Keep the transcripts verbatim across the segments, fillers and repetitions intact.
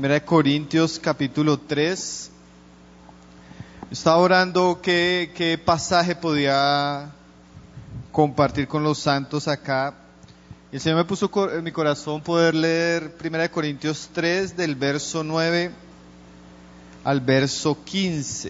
Primera de Corintios capítulo tres. Estaba orando qué, qué pasaje podía compartir con los santos acá. El Señor me puso en mi corazón poder leer Primera de Corintios tres del verso nueve al verso quince.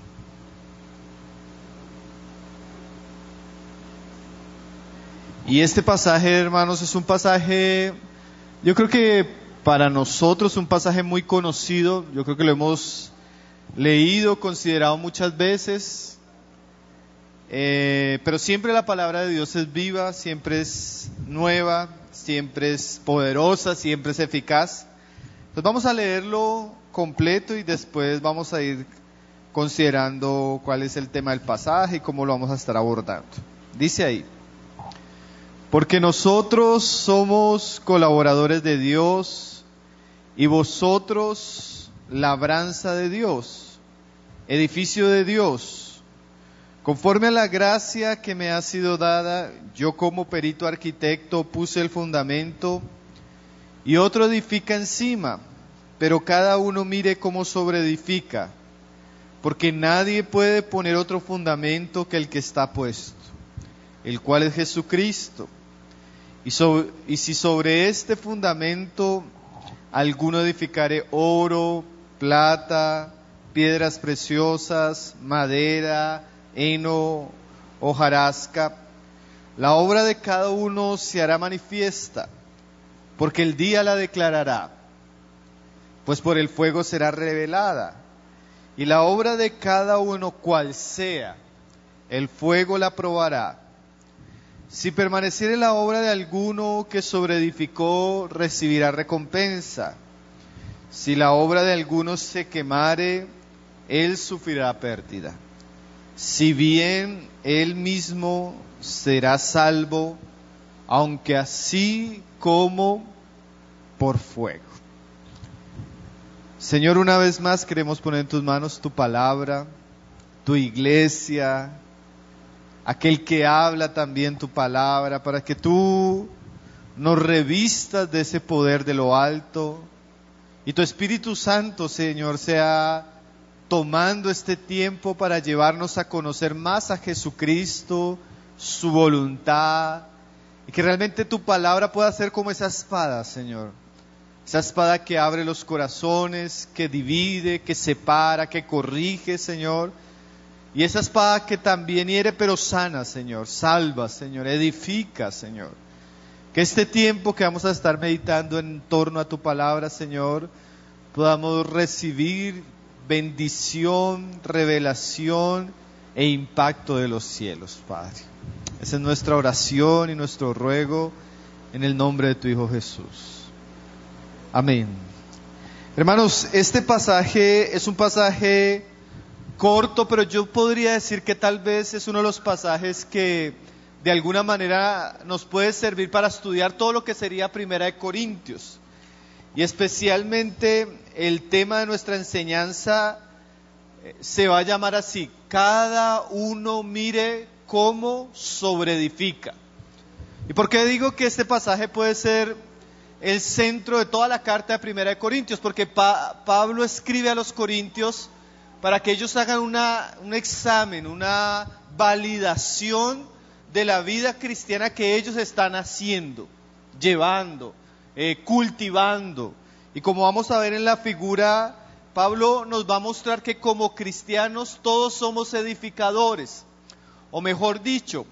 Y este pasaje, hermanos, es un pasaje, yo creo que para nosotros un pasaje muy conocido. Yo creo que lo hemos leído, considerado muchas veces, eh, pero siempre la palabra de Dios es viva, siempre es nueva, siempre es poderosa, siempre es eficaz. Entonces vamos a leerlo completo y después vamos a ir considerando cuál es el tema del pasaje y cómo lo vamos a estar abordando. Dice ahí: porque nosotros somos colaboradores de Dios y vosotros labranza de Dios, edificio de Dios. Conforme a la gracia que me ha sido dada, yo como perito arquitecto puse el fundamento y otro edifica encima, pero cada uno mire cómo sobreedifica, porque nadie puede poner otro fundamento que el que está puesto, el cual es Jesucristo. Y, sobre, y si sobre este fundamento alguno edificare oro, plata, piedras preciosas, madera, heno, hojarasca, la obra de cada uno se hará manifiesta, porque el día la declarará, pues por el fuego será revelada, y la obra de cada uno cual sea, el fuego la probará. Si permaneciere la obra de alguno que sobreedificó, recibirá recompensa. Si la obra de alguno se quemare, él sufrirá pérdida. Si bien él mismo será salvo, aunque así como por fuego. Señor, una vez más queremos poner en tus manos tu palabra, tu iglesia, aquel que habla también tu palabra, para que tú nos revistas de ese poder de lo alto y tu Espíritu Santo, Señor, sea tomando este tiempo para llevarnos a conocer más a Jesucristo, su voluntad, y que realmente tu palabra pueda ser como esa espada, Señor, esa espada que abre los corazones, que divide, que separa, que corrige, Señor. Y esa espada que también hiere pero sana, Señor, salva, Señor, edifica, Señor. Que este tiempo que vamos a estar meditando en torno a tu palabra, Señor, podamos recibir bendición, revelación e impacto de los cielos, Padre. Esa es nuestra oración y nuestro ruego en el nombre de tu Hijo Jesús. Amén. Hermanos, este pasaje es un pasaje corto, pero yo podría decir que tal vez es uno de los pasajes que de alguna manera nos puede servir para estudiar todo lo que sería Primera de Corintios. Y especialmente el tema de nuestra enseñanza se va a llamar así: cada uno mire cómo sobreedifica. ¿Y por qué digo que este pasaje puede ser el centro de toda la carta de Primera de Corintios? Porque pa- Pablo escribe a los corintios para que ellos hagan una, un examen, una validación de la vida cristiana que ellos están haciendo, llevando, eh, cultivando. Y como vamos a ver en la figura, Pablo nos va a mostrar que como cristianos todos somos edificadores, o mejor dicho,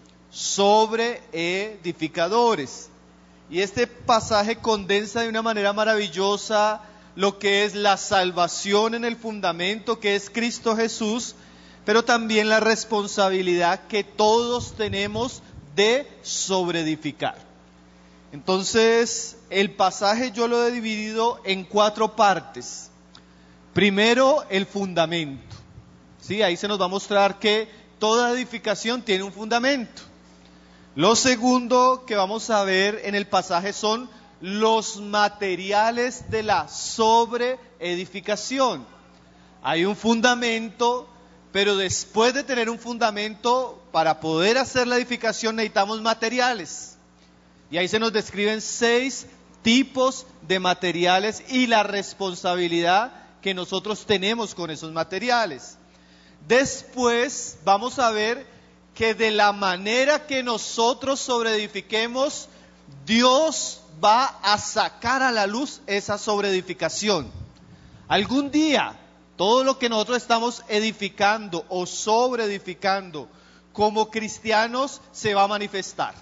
sobreedificadores. Y este pasaje condensa de una manera maravillosa lo que es la salvación en el fundamento que es Cristo Jesús, pero también la responsabilidad que todos tenemos de sobreedificar. Entonces, el pasaje yo lo he dividido en cuatro partes. Primero, el fundamento. ¿Sí? Ahí se nos va a mostrar que toda edificación tiene un fundamento. Lo segundo que vamos a ver en el pasaje son los materiales de la sobreedificación. Hay un fundamento, pero después de tener un fundamento, para poder hacer la edificación necesitamos materiales. Y ahí se nos describen seis tipos de materiales y la responsabilidad que nosotros tenemos con esos materiales. Después vamos a ver que de la manera que nosotros sobreedifiquemos, Dios va a sacar a la luz esa sobreedificación. Algún día, todo lo que nosotros estamos edificando o sobreedificando como cristianos se va a manifestar.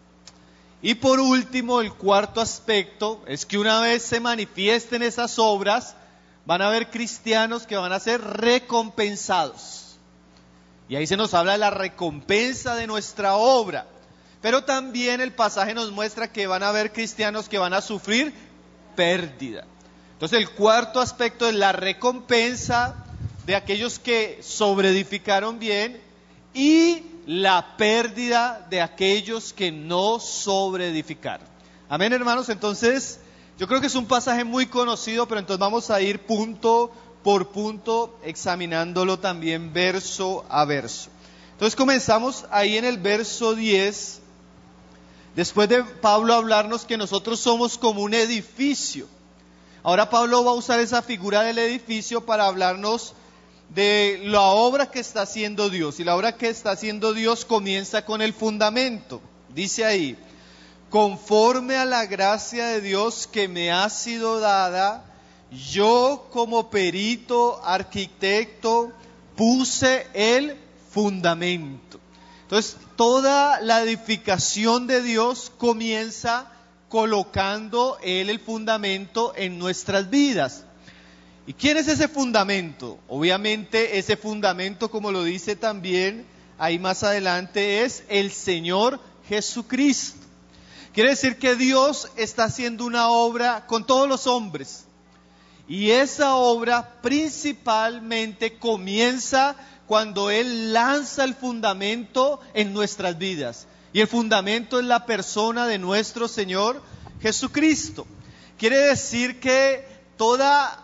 Y por último, el cuarto aspecto es que una vez se manifiesten esas obras, van a haber cristianos que van a ser recompensados. Y ahí se nos habla de la recompensa de nuestra obra. Pero también el pasaje nos muestra que van a haber cristianos que van a sufrir pérdida. Entonces el cuarto aspecto es la recompensa de aquellos que sobreedificaron bien y la pérdida de aquellos que no sobreedificaron. Amén, hermanos. Entonces yo creo que es un pasaje muy conocido, pero entonces vamos a ir punto por punto examinándolo también verso a verso. Entonces comenzamos ahí en el verso diez, después de Pablo hablarnos que nosotros somos como un edificio. Ahora Pablo va a usar esa figura del edificio para hablarnos de la obra que está haciendo Dios. Y la obra que está haciendo Dios comienza con el fundamento. Dice ahí: conforme a la gracia de Dios que me ha sido dada, yo como perito arquitecto puse el fundamento. Entonces, toda la edificación de Dios comienza colocando Él el fundamento en nuestras vidas. ¿Y quién es ese fundamento? Obviamente ese fundamento, como lo dice también ahí más adelante, es el Señor Jesucristo. Quiere decir que Dios está haciendo una obra con todos los hombres. Y esa obra principalmente comienza cuando Él lanza el fundamento en nuestras vidas. Y el fundamento es la persona de nuestro Señor Jesucristo. Quiere decir que toda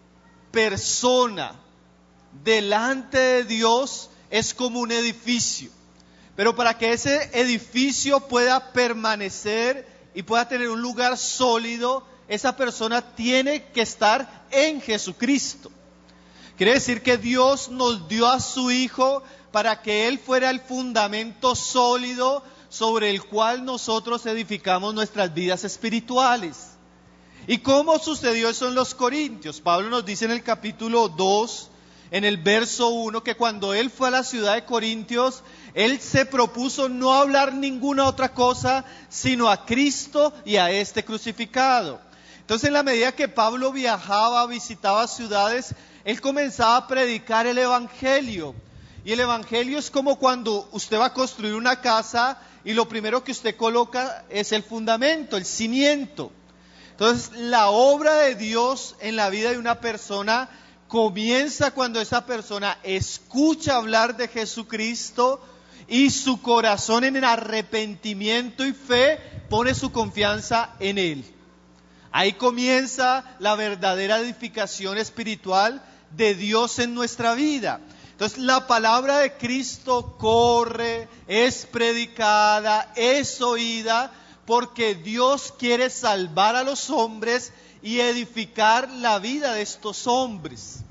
persona delante de Dios es como un edificio. Pero para que ese edificio pueda permanecer y pueda tener un lugar sólido, esa persona tiene que estar en Jesucristo. Quiere decir que Dios nos dio a su Hijo para que Él fuera el fundamento sólido sobre el cual nosotros edificamos nuestras vidas espirituales. ¿Y cómo sucedió eso en los Corintios? Pablo nos dice en el capítulo dos, en el verso uno, que cuando él fue a la ciudad de Corintios, él se propuso no hablar ninguna otra cosa, sino a Cristo y a este crucificado. Entonces, en la medida que Pablo viajaba, visitaba ciudades, él comenzaba a predicar el Evangelio. Y el Evangelio es como cuando usted va a construir una casa y lo primero que usted coloca es el fundamento, el cimiento. Entonces, la obra de Dios en la vida de una persona comienza cuando esa persona escucha hablar de Jesucristo y su corazón en arrepentimiento y fe pone su confianza en Él. Ahí comienza la verdadera edificación espiritual de Dios en nuestra vida. Entonces, la palabra de Cristo corre, es predicada, es oída, porque Dios quiere salvar a los hombres y edificar la vida de estos hombres.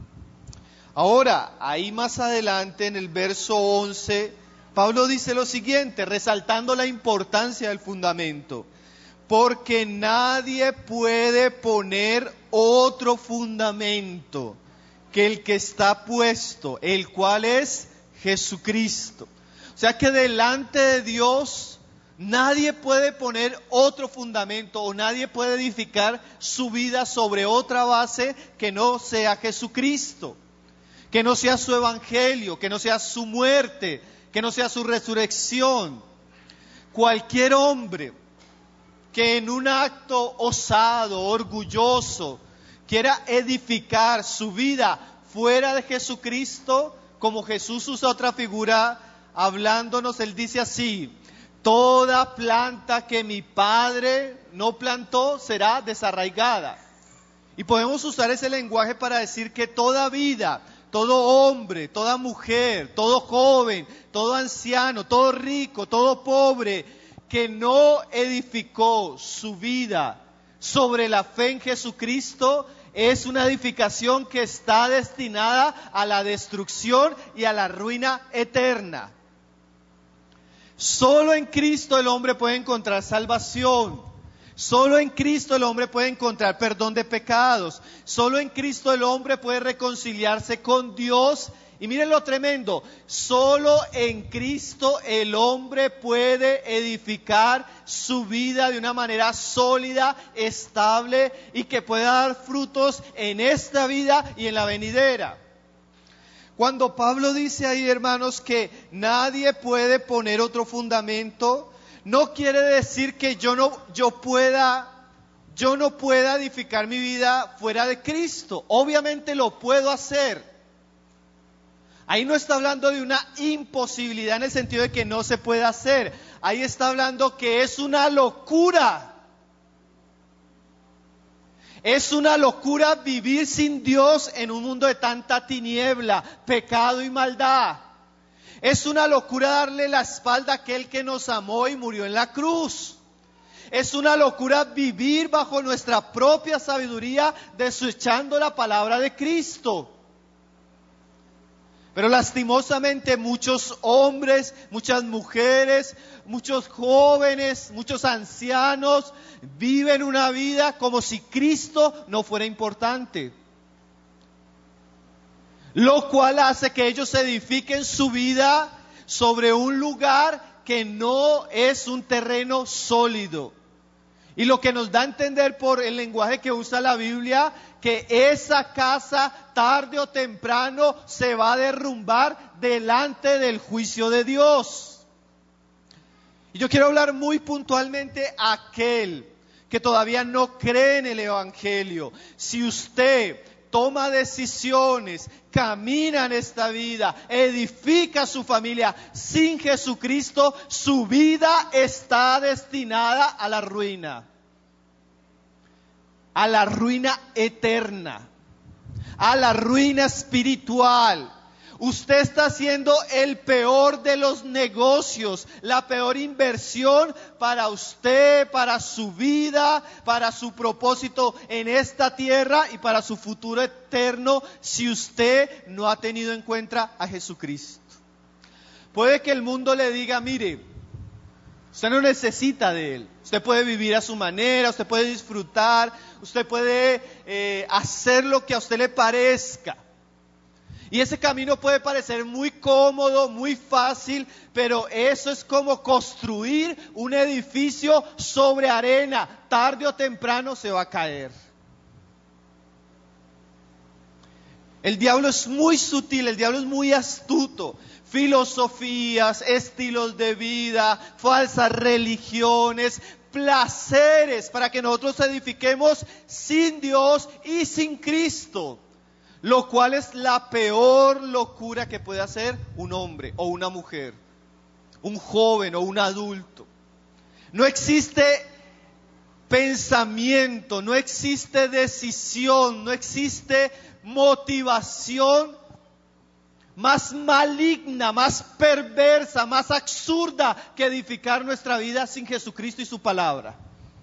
Ahora, ahí más adelante en el verso once, Pablo dice lo siguiente, resaltando la importancia del fundamento: porque nadie puede poner otro fundamento que el que está puesto, el cual es Jesucristo. O sea que delante de Dios nadie puede poner otro fundamento o nadie puede edificar su vida sobre otra base que no sea Jesucristo, que no sea su evangelio, que no sea su muerte, que no sea su resurrección. Cualquier hombre que en un acto osado, orgulloso, quiera edificar su vida fuera de Jesucristo, como Jesús usa otra figura hablándonos, Él dice así: toda planta que mi Padre no plantó será desarraigada. Y podemos usar ese lenguaje para decir que toda vida, todo hombre, toda mujer, todo joven, todo anciano, todo rico, todo pobre, que no edificó su vida sobre la fe en Jesucristo es una edificación que está destinada a la destrucción y a la ruina eterna. Solo en Cristo el hombre puede encontrar salvación. Solo en Cristo el hombre puede encontrar perdón de pecados. Solo en Cristo el hombre puede reconciliarse con Dios. Y miren lo tremendo, solo en Cristo el hombre puede edificar su vida de una manera sólida, estable y que pueda dar frutos en esta vida y en la venidera. Cuando Pablo dice ahí, hermanos, que nadie puede poner otro fundamento, no quiere decir que yo no, yo pueda, yo no pueda edificar mi vida fuera de Cristo. Obviamente lo puedo hacer. Ahí no está hablando de una imposibilidad en el sentido de que no se puede hacer. Ahí está hablando que es una locura. Es una locura vivir sin Dios en un mundo de tanta tiniebla, pecado y maldad. Es una locura darle la espalda a aquel que nos amó y murió en la cruz. Es una locura vivir bajo nuestra propia sabiduría, desechando la palabra de Cristo. Pero lastimosamente muchos hombres, muchas mujeres, muchos jóvenes, muchos ancianos viven una vida como si Cristo no fuera importante. Lo cual hace que ellos edifiquen su vida sobre un lugar que no es un terreno sólido. Y lo que nos da a entender por el lenguaje que usa la Biblia, que esa casa tarde o temprano se va a derrumbar delante del juicio de Dios. Y yo quiero hablar muy puntualmente a aquel que todavía no cree en el Evangelio. Si usted toma decisiones, camina en esta vida, edifica su familia sin Jesucristo, su vida está destinada a la ruina, a la ruina eterna, a la ruina espiritual. Usted está haciendo el peor de los negocios, la peor inversión para usted, para su vida, para su propósito en esta tierra y para su futuro eterno, si usted no ha tenido en cuenta a Jesucristo. Puede que el mundo le diga, mire, usted no necesita de Él. Usted puede vivir a su manera, usted puede disfrutar, usted puede eh, hacer lo que a usted le parezca. Y ese camino puede parecer muy cómodo, muy fácil, pero eso es como construir un edificio sobre arena. Tarde o temprano se va a caer. El diablo es muy sutil, el diablo es muy astuto. Filosofías, estilos de vida, falsas religiones, placeres para que nosotros edifiquemos sin Dios y sin Cristo. Lo cual es la peor locura que puede hacer un hombre o una mujer, un joven o un adulto. No existe pensamiento, no existe decisión, no existe motivación más maligna, más perversa, más absurda que edificar nuestra vida sin Jesucristo y su palabra.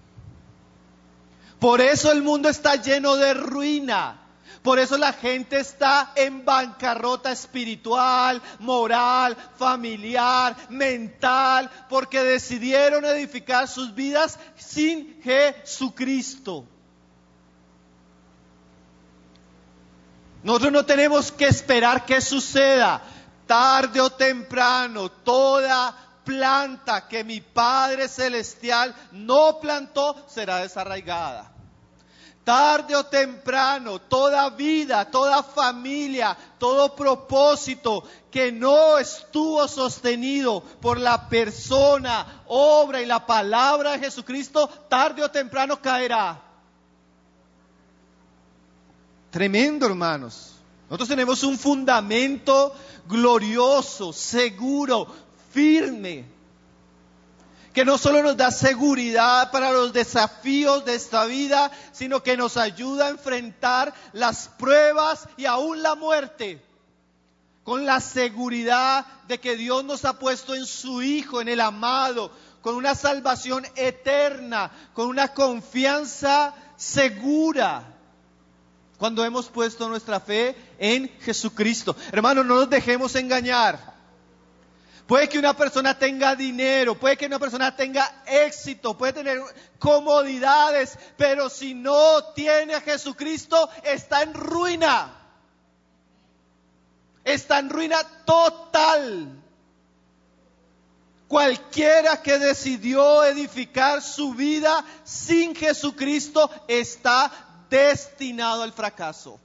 Por eso el mundo está lleno de ruina. Por eso la gente está en bancarrota espiritual, moral, familiar, mental, porque decidieron edificar sus vidas sin Jesucristo. Nosotros no tenemos que esperar que suceda. Tarde o temprano, toda planta que mi Padre Celestial no plantó será desarraigada. Tarde o temprano, toda vida, toda familia, todo propósito que no estuvo sostenido por la persona, obra y la palabra de Jesucristo, tarde o temprano caerá. Tremendo, hermanos. Nosotros tenemos un fundamento glorioso, seguro, firme, que no solo nos da seguridad para los desafíos de esta vida, sino que nos ayuda a enfrentar las pruebas y aún la muerte con la seguridad de que Dios nos ha puesto en su Hijo, en el amado, con una salvación eterna, con una confianza segura, cuando hemos puesto nuestra fe en Jesucristo. Hermanos, no nos dejemos engañar. Puede que una persona tenga dinero, puede que una persona tenga éxito, puede tener comodidades, pero si no tiene a Jesucristo, está en ruina. Está en ruina total. Cualquiera que decidió edificar su vida sin Jesucristo está destinado al fracaso.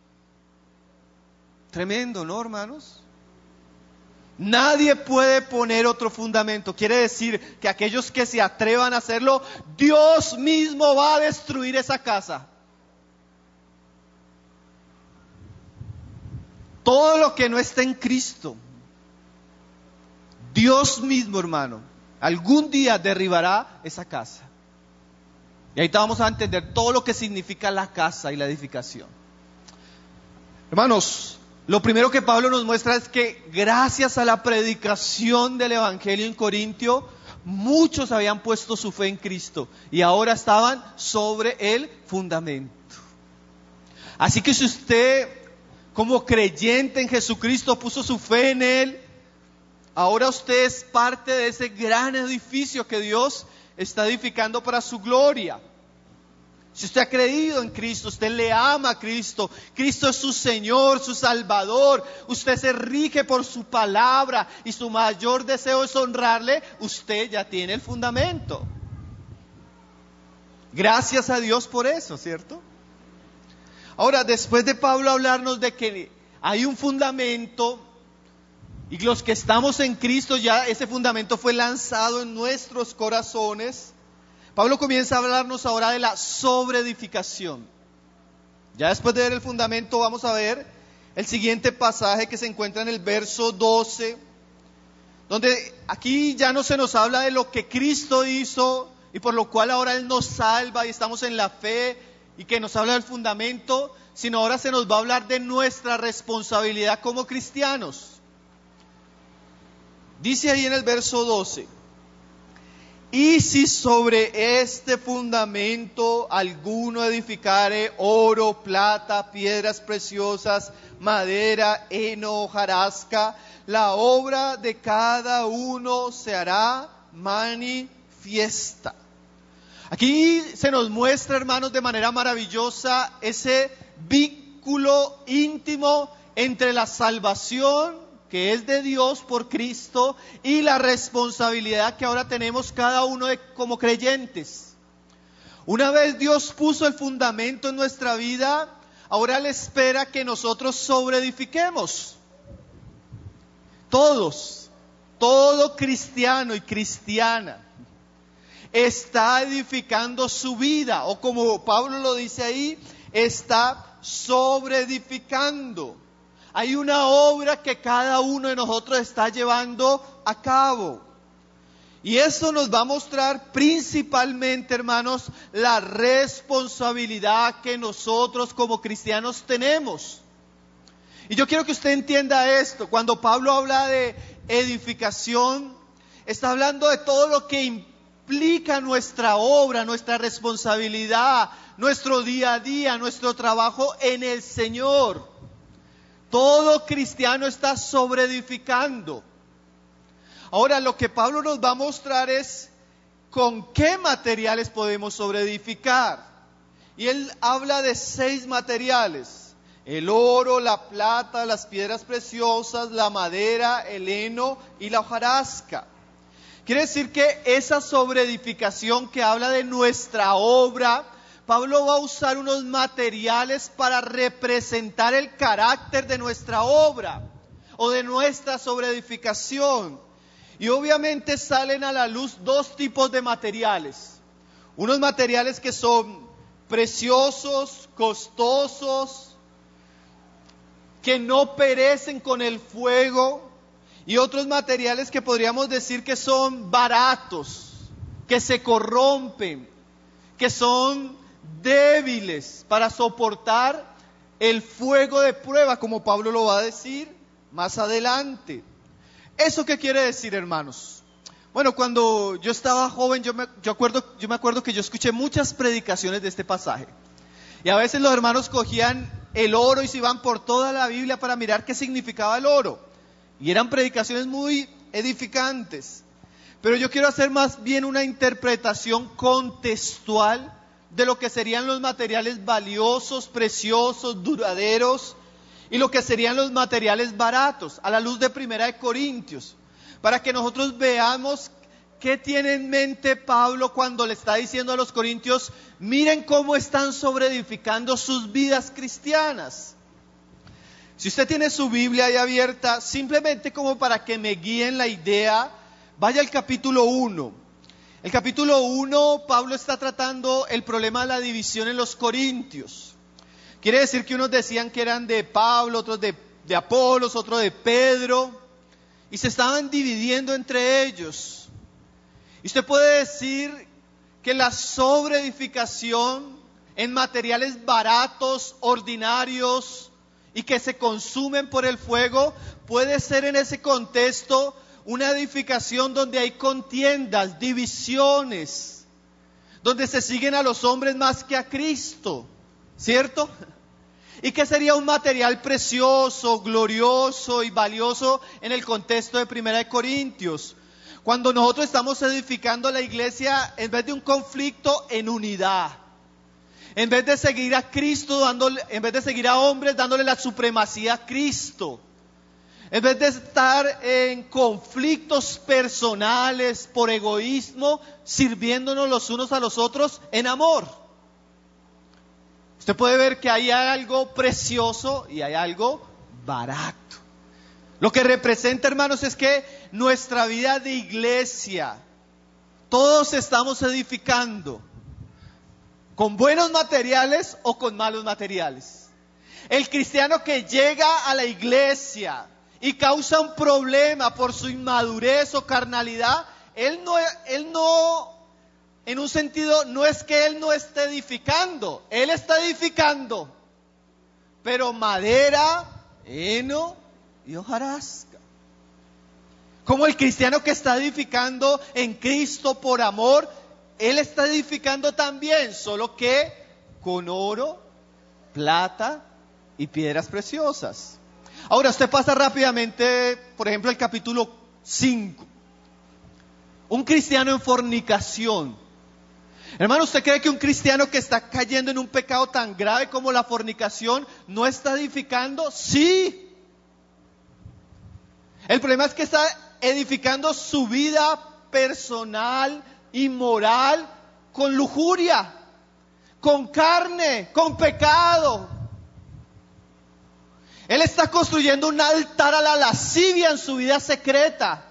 Tremendo, ¿no, hermanos? Nadie puede poner otro fundamento. Quiere decir que aquellos que se atrevan a hacerlo, Dios mismo va a destruir esa casa. Todo lo que no está en Cristo, Dios mismo, hermano, algún día derribará esa casa. Y ahorita vamos a entender todo lo que significa la casa y la edificación. Hermanos, lo primero que Pablo nos muestra es que gracias a la predicación del Evangelio en Corintio, muchos habían puesto su fe en Cristo y ahora estaban sobre el fundamento. Así que si usted, como creyente en Jesucristo, puso su fe en Él, ahora usted es parte de ese gran edificio que Dios está edificando para su gloria. Si usted ha creído en Cristo, usted le ama a Cristo, Cristo es su Señor, su Salvador, usted se rige por su palabra y su mayor deseo es honrarle, usted ya tiene el fundamento. Gracias a Dios por eso, ¿cierto? Ahora, después de Pablo hablarnos de que hay un fundamento y los que estamos en Cristo, ya ese fundamento fue lanzado en nuestros corazones, Pablo comienza a hablarnos ahora de la sobreedificación. Ya después de ver el fundamento vamos a ver el siguiente pasaje que se encuentra en el verso doce, donde aquí ya no se nos habla de lo que Cristo hizo y por lo cual ahora Él nos salva y estamos en la fe y que nos habla del fundamento, sino ahora se nos va a hablar de nuestra responsabilidad como cristianos. Dice ahí en el verso doce: y si sobre este fundamento alguno edificare oro, plata, piedras preciosas, madera, heno, hojarasca, la obra de cada uno se hará manifiesta. Aquí se nos muestra, hermanos, de manera maravillosa ese vínculo íntimo entre la salvación que es de Dios por Cristo y la responsabilidad que ahora tenemos cada uno de, como creyentes. Una vez Dios puso el fundamento en nuestra vida, ahora Él espera que nosotros sobreedifiquemos. Todos, todo cristiano y cristiana está edificando su vida, o como Pablo lo dice ahí, está sobreedificando. Hay una obra que cada uno de nosotros está llevando a cabo. Y eso nos va a mostrar principalmente, hermanos, la responsabilidad que nosotros como cristianos tenemos. Y yo quiero que usted entienda esto. Cuando Pablo habla de edificación, está hablando de todo lo que implica nuestra obra, nuestra responsabilidad, nuestro día a día, nuestro trabajo en el Señor. Todo cristiano está sobreedificando. Ahora, lo que Pablo nos va a mostrar es con qué materiales podemos sobreedificar. Y él habla de seis materiales: el oro, la plata, las piedras preciosas, la madera, el heno y la hojarasca. Quiere decir que esa sobreedificación que habla de nuestra obra, Pablo va a usar unos materiales para representar el carácter de nuestra obra o de nuestra sobreedificación. Y obviamente salen a la luz dos tipos de materiales. Unos materiales que son preciosos, costosos, que no perecen con el fuego, y otros materiales que podríamos decir que son baratos, que se corrompen, que son débiles para soportar el fuego de prueba, como Pablo lo va a decir más adelante. ¿Eso qué quiere decir, hermanos? Bueno, cuando yo estaba joven, yo me, yo acuerdo, yo me acuerdo que yo escuché muchas predicaciones de este pasaje. Y a veces los hermanos cogían el oro y se iban por toda la Biblia para mirar qué significaba el oro. Y eran predicaciones muy edificantes. Pero yo quiero hacer más bien una interpretación contextual de lo que serían los materiales valiosos, preciosos, duraderos, y lo que serían los materiales baratos, a la luz de Primera de Corintios, para que nosotros veamos qué tiene en mente Pablo cuando le está diciendo a los corintios: miren cómo están sobreedificando sus vidas cristianas. Si usted tiene su Biblia ahí abierta, simplemente como para que me guíen la idea, vaya al capítulo uno. El capítulo uno, Pablo está tratando el problema de la división en los corintios. Quiere decir que unos decían que eran de Pablo, otros de, de Apolos, otros de Pedro, y se estaban dividiendo entre ellos. Y usted puede decir que la sobreedificación en materiales baratos, ordinarios, y que se consumen por el fuego, puede ser en ese contexto una edificación donde hay contiendas, divisiones, donde se siguen a los hombres más que a Cristo, ¿cierto? ¿Y qué sería un material precioso, glorioso y valioso en el contexto de Primera de Corintios? Cuando nosotros estamos edificando la iglesia, en vez de un conflicto, en unidad. En vez de seguir a Cristo, dándole, en vez de seguir a hombres, dándole la supremacía a Cristo. En vez de estar en conflictos personales por egoísmo, sirviéndonos los unos a los otros en amor. Usted puede ver que hay algo precioso y hay algo barato. Lo que representa, hermanos, es que nuestra vida de iglesia, todos estamos edificando con buenos materiales o con malos materiales. El cristiano que llega a la iglesia y causa un problema por su inmadurez o carnalidad, él no, él no, en un sentido, no es que él no esté edificando, él está edificando, pero madera, heno y hojarasca. Como el cristiano que está edificando en Cristo por amor, él está edificando también, solo que con oro, plata y piedras preciosas. Ahora usted pasa rápidamente, por ejemplo, el capítulo cinco. Un cristiano en fornicación. Hermano, ¿usted cree que un cristiano que está cayendo en un pecado tan grave como la fornicación no está edificando? Sí. El problema es que está edificando su vida personal y moral con lujuria, con carne, con pecado. Él está construyendo un altar a la lascivia en su vida secreta.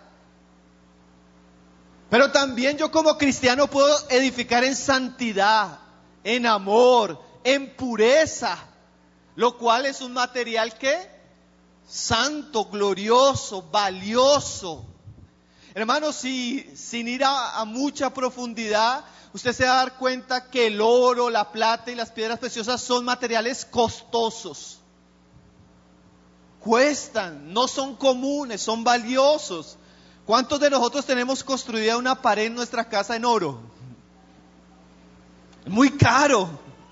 Pero también yo como cristiano puedo edificar en santidad, en amor, en pureza, lo cual es un material que santo, glorioso, valioso. Hermanos, si, sin ir a, a mucha profundidad, usted se va a dar cuenta que el oro, la plata y las piedras preciosas son materiales costosos. Cuestan, no son comunes, son valiosos. ¿Cuántos de nosotros tenemos construida una pared en nuestra casa en oro? Muy caro.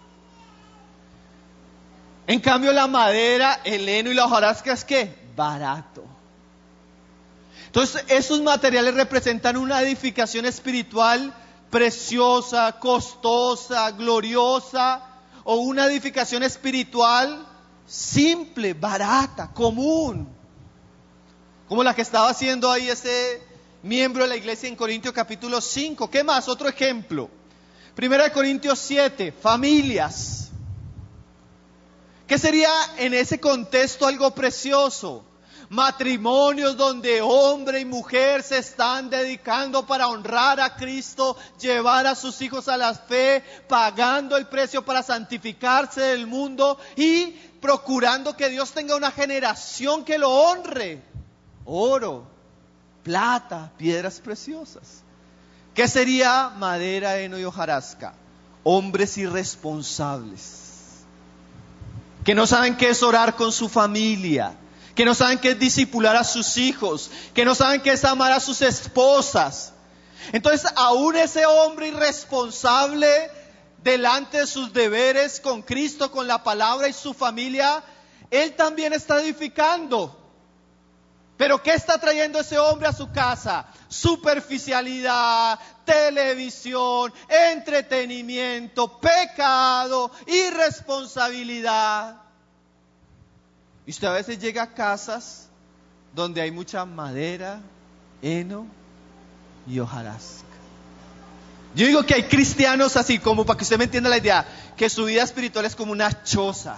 En cambio la madera, el heno y la hojarasca es ¿qué? Barato. Entonces esos materiales representan una edificación espiritual preciosa, costosa, gloriosa, o una edificación espiritual simple, barata, común. Como la que estaba haciendo ahí ese miembro de la iglesia en Corintios capítulo cinco. ¿Qué más? Otro ejemplo. Primera de Corintios siete, familias. ¿Qué sería en ese contexto algo precioso? Matrimonios donde hombre y mujer se están dedicando para honrar a Cristo, llevar a sus hijos a la fe, pagando el precio para santificarse del mundo y procurando que Dios tenga una generación que lo honre. Oro, plata, piedras preciosas. ¿Qué sería madera, heno y hojarasca? Hombres irresponsables, que no saben qué es orar con su familia, que no saben qué es discipular a sus hijos, que no saben qué es amar a sus esposas. Entonces, aún ese hombre irresponsable delante de sus deberes con Cristo, con la palabra y su familia, él también está edificando. Pero ¿qué está trayendo ese hombre a su casa? Superficialidad, televisión, entretenimiento, pecado, irresponsabilidad. Y usted a veces llega a casas donde hay mucha madera, heno y hojarasca. Yo digo que hay cristianos así, como para que usted me entienda la idea, que su vida espiritual es como una choza.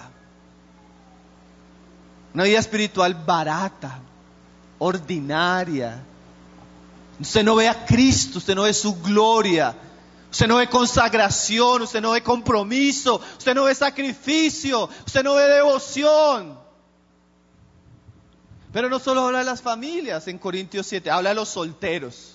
Una vida espiritual barata, ordinaria. Usted no ve a Cristo, usted no ve su gloria, usted no ve consagración, usted no ve compromiso, usted no ve sacrificio, usted no ve devoción. Pero no solo habla de las familias en Corintios siete, habla de los solteros.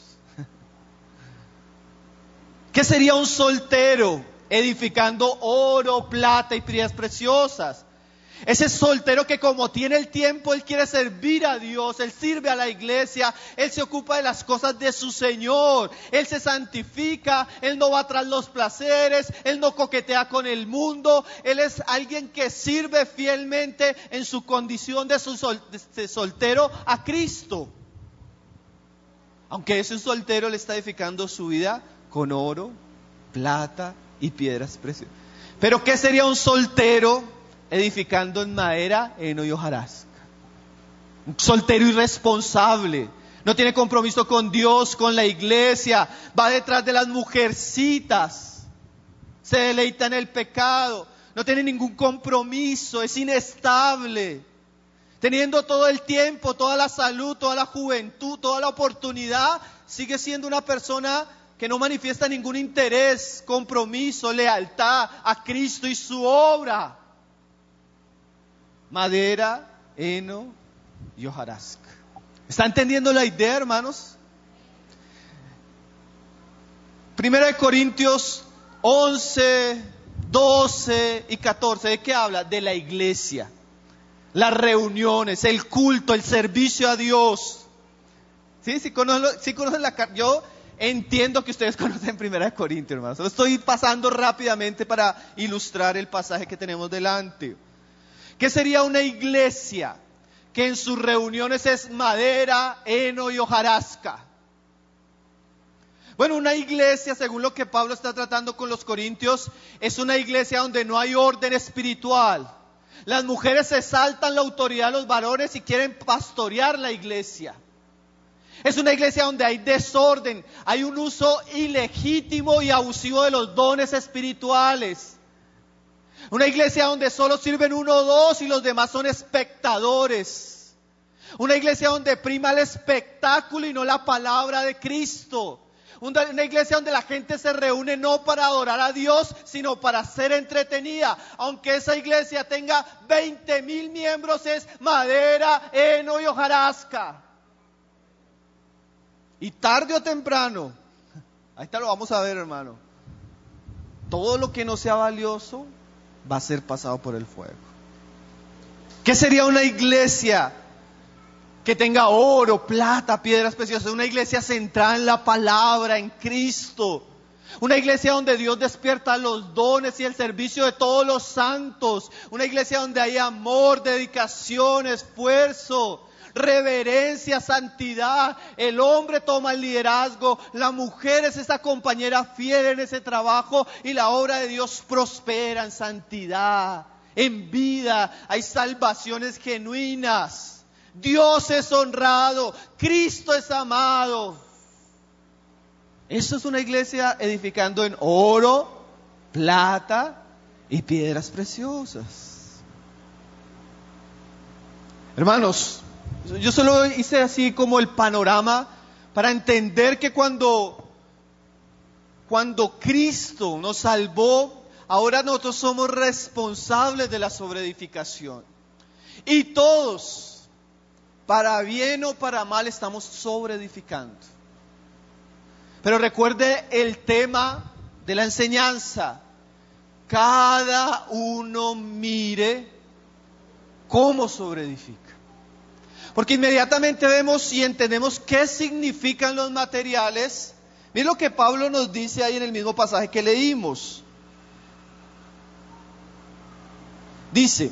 ¿Qué sería un soltero? Edificando oro, plata y piedras preciosas. Ese soltero que como tiene el tiempo, él quiere servir a Dios, él sirve a la iglesia, él se ocupa de las cosas de su Señor, él se santifica, él no va tras los placeres, él no coquetea con el mundo, él es alguien que sirve fielmente en su condición de, su sol, de soltero a Cristo. Aunque ese soltero le está edificando su vida con oro, plata y piedras preciosas. Pero ¿qué sería un soltero edificando en madera, heno y hojarasca? Un soltero irresponsable, no tiene compromiso con Dios, con la iglesia, va detrás de las mujercitas, se deleita en el pecado, no tiene ningún compromiso, es inestable, teniendo todo el tiempo, toda la salud, toda la juventud, toda la oportunidad, sigue siendo una persona que no manifiesta ningún interés, compromiso, lealtad a Cristo y su obra. Madera, heno y hojarasca. ¿Está entendiendo la idea, hermanos? Primera de Corintios once, doce y catorce, ¿de qué habla? De la iglesia, las reuniones, el culto, el servicio a Dios. ¿Sí? Si conocen, si conocen la carta, yo entiendo que ustedes conocen Primera de Corintios, hermanos. Lo estoy pasando rápidamente para ilustrar el pasaje que tenemos delante. ¿Qué sería una iglesia que en sus reuniones es madera, heno y hojarasca? Bueno, una iglesia, según lo que Pablo está tratando con los corintios, es una iglesia donde no hay orden espiritual. Las mujeres exaltan la autoridad de los varones y quieren pastorear la iglesia. Es una iglesia donde hay desorden, hay un uso ilegítimo y abusivo de los dones espirituales. Una iglesia donde solo sirven uno o dos y los demás son espectadores. Una iglesia donde prima el espectáculo y no la palabra de Cristo. Una, una iglesia donde la gente se reúne no para adorar a Dios, sino para ser entretenida. Aunque esa iglesia tenga veinte mil miembros, es madera, heno y hojarasca. Y tarde o temprano, ahí está, lo vamos a ver, hermano, todo lo que no sea valioso va a ser pasado por el fuego. ¿Qué sería una iglesia que tenga oro, plata, piedras preciosas? Una iglesia centrada en la palabra, en Cristo. Una iglesia donde Dios despierta los dones y el servicio de todos los santos. Una iglesia donde hay amor, dedicación, esfuerzo, reverencia, santidad. El hombre toma el liderazgo, la mujer es esa compañera fiel en ese trabajo y la obra de Dios prospera en santidad, en vida. Hay salvaciones genuinas, Dios es honrado, Cristo es amado. Eso es una iglesia edificando en oro, plata y piedras preciosas. Hermanos, yo solo hice así como el panorama para entender que cuando, cuando Cristo nos salvó, ahora nosotros somos responsables de la sobreedificación. Y todos, para bien o para mal, estamos sobreedificando. Pero recuerde el tema de la enseñanza. Cada uno mire cómo sobreedifica. Porque inmediatamente vemos y entendemos qué significan los materiales. Miren lo que Pablo nos dice ahí en el mismo pasaje que leímos. Dice,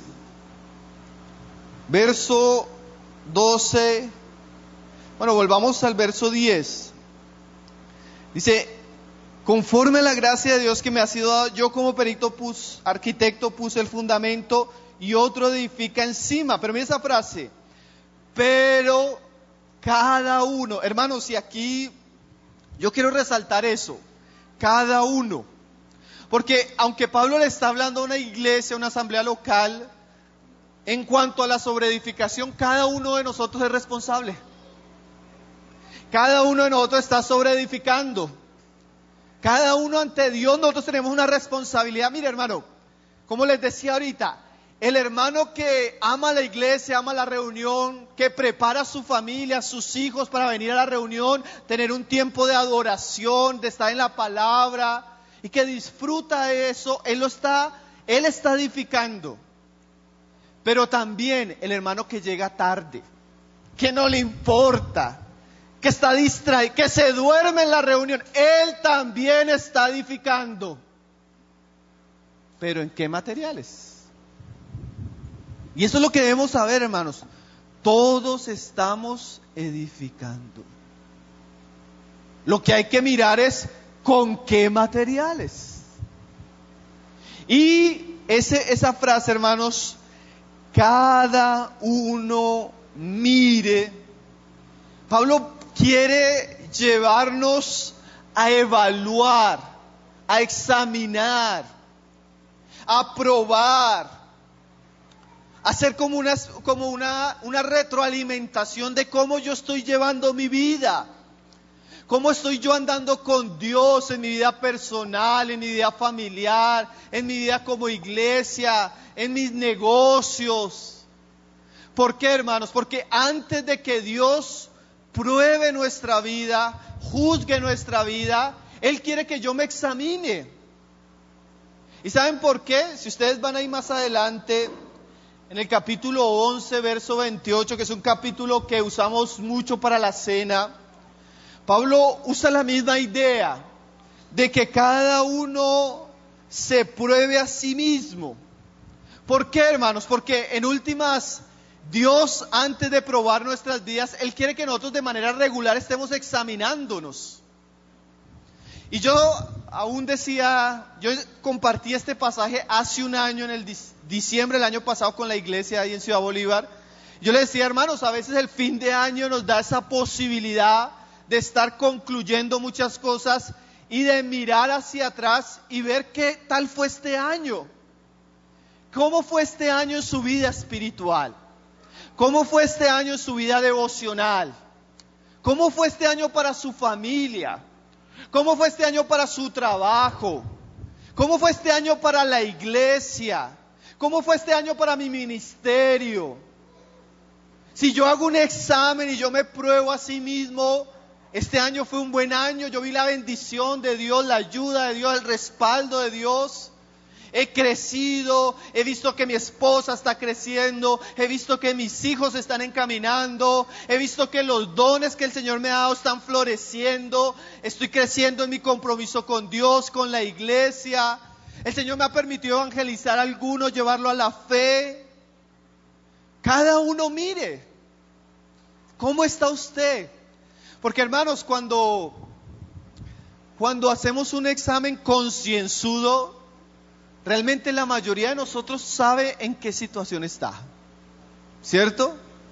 verso doce, bueno, volvamos al verso diez. Dice, conforme a la gracia de Dios que me ha sido dada, yo como perito pus, arquitecto puse el fundamento y otro edifica encima. Pero mira esa frase, pero cada uno, hermanos, y aquí yo quiero resaltar eso, cada uno. Porque aunque Pablo le está hablando a una iglesia, a una asamblea local, en cuanto a la sobreedificación, cada uno de nosotros es responsable. Cada uno de nosotros está sobreedificando. Cada uno ante Dios, nosotros tenemos una responsabilidad. Mire, hermano, como les decía ahorita, el hermano que ama la iglesia, ama la reunión, que prepara a su familia, a sus hijos para venir a la reunión, tener un tiempo de adoración, de estar en la palabra, y que disfruta de eso, él lo está, él está edificando. Pero también el hermano que llega tarde, que no le importa, que está distraído, que se duerme en la reunión, él también está edificando. ¿Pero en qué materiales? Y eso es lo que debemos saber, hermanos. Todos estamos edificando. Lo que hay que mirar es con qué materiales. Y ese, esa frase, hermanos, cada uno mire. Pablo quiere llevarnos a evaluar, a examinar, a probar, a hacer como una, como una, una retroalimentación de cómo yo estoy llevando mi vida. ¿Cómo estoy yo andando con Dios en mi vida personal, en mi vida familiar, en mi vida como iglesia, en mis negocios? ¿Por qué, hermanos? Porque antes de que Dios pruebe nuestra vida, juzgue nuestra vida, Él quiere que yo me examine. ¿Y saben por qué? Si ustedes van ahí más adelante, en el capítulo once, verso veintiocho, que es un capítulo que usamos mucho para la cena, Pablo usa la misma idea de que cada uno se pruebe a sí mismo. ¿Por qué, hermanos? Porque en últimas, Dios, antes de probar nuestras vidas, Él quiere que nosotros de manera regular estemos examinándonos. Y yo aún decía, yo compartí este pasaje hace un año, en el diciembre del año pasado, con la iglesia ahí en Ciudad Bolívar. Yo les decía, hermanos, a veces el fin de año nos da esa posibilidad de estar concluyendo muchas cosas y de mirar hacia atrás y ver qué tal fue este año. ¿Cómo fue este año en su vida espiritual? ¿Cómo fue este año en su vida devocional? ¿Cómo fue este año para su familia? ¿Cómo fue este año para su trabajo? ¿Cómo fue este año para la iglesia? ¿Cómo fue este año para mi ministerio? Si yo hago un examen y yo me pruebo a sí mismo, este año fue un buen año, yo vi la bendición de Dios, la ayuda de Dios, el respaldo de Dios. He crecido, he visto que mi esposa está creciendo, he visto que mis hijos están encaminando, he visto que los dones que el Señor me ha dado están floreciendo, estoy creciendo en mi compromiso con Dios, con la iglesia. El Señor me ha permitido evangelizar a algunos, llevarlo a la fe. Cada uno mire, ¿cómo está usted? Porque, hermanos, cuando, cuando hacemos un examen concienzudo, realmente la mayoría de nosotros sabe en qué situación está, ¿cierto?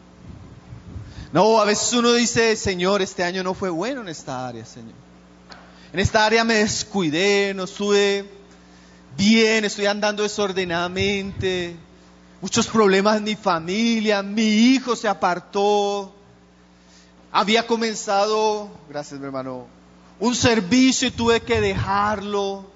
No, a veces uno dice, Señor, este año no fue bueno en esta área, Señor. En esta área me descuidé, no estuve bien, estoy andando desordenadamente, muchos problemas en mi familia, mi hijo se apartó, había comenzado, gracias mi hermano, un servicio y tuve que dejarlo.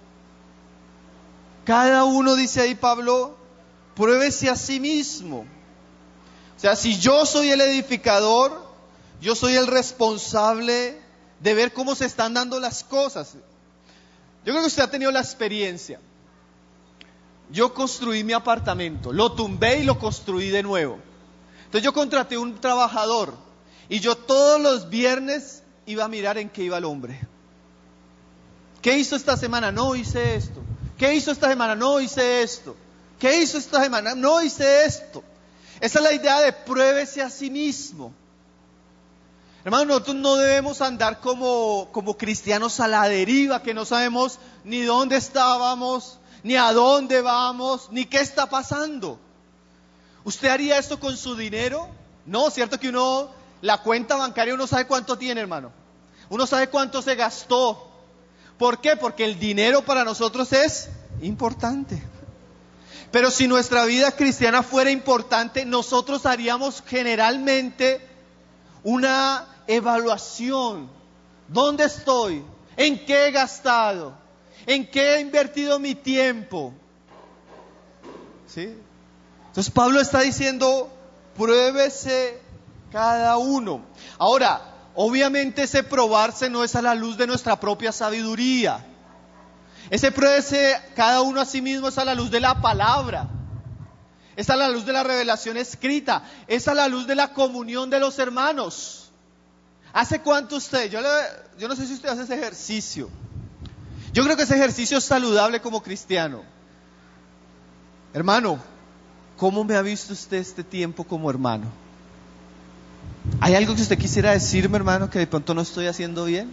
Cada uno, dice ahí Pablo, pruébese a sí mismo. O sea, si yo soy el edificador, yo soy el responsable de ver cómo se están dando las cosas. Yo creo que usted ha tenido la experiencia. Yo construí mi apartamento, lo tumbé y lo construí de nuevo. Entonces yo contraté un trabajador y yo todos los viernes iba a mirar en qué iba el hombre. ¿Qué hizo esta semana? No hice esto. ¿Qué hizo esta semana? No hice esto. ¿Qué hizo esta semana? No hice esto. Esa es la idea de pruébese a sí mismo. Hermanos, nosotros no debemos andar como, como cristianos a la deriva, que no sabemos ni dónde estábamos, ni a dónde vamos, ni qué está pasando. ¿Usted haría esto con su dinero? No, cierto que uno, la cuenta bancaria uno sabe cuánto tiene, hermano. Uno sabe cuánto se gastó. ¿Por qué? Porque el dinero para nosotros es importante. Pero si nuestra vida cristiana fuera importante, nosotros haríamos generalmente una evaluación. ¿Dónde estoy? ¿En qué he gastado? ¿En qué he invertido mi tiempo? ¿Sí? Entonces Pablo está diciendo, pruébese cada uno. Ahora, obviamente ese probarse no es a la luz de nuestra propia sabiduría. Ese pruébese cada uno a sí mismo es a la luz de la palabra. Es a la luz de la revelación escrita. Es a la luz de la comunión de los hermanos. ¿Hace cuánto usted? Yo, le, yo no sé si usted hace ese ejercicio. Yo creo que ese ejercicio es saludable como cristiano. Hermano, ¿cómo me ha visto usted este tiempo como hermano? ¿Hay algo que usted quisiera decirme, hermano, que de pronto no estoy haciendo bien?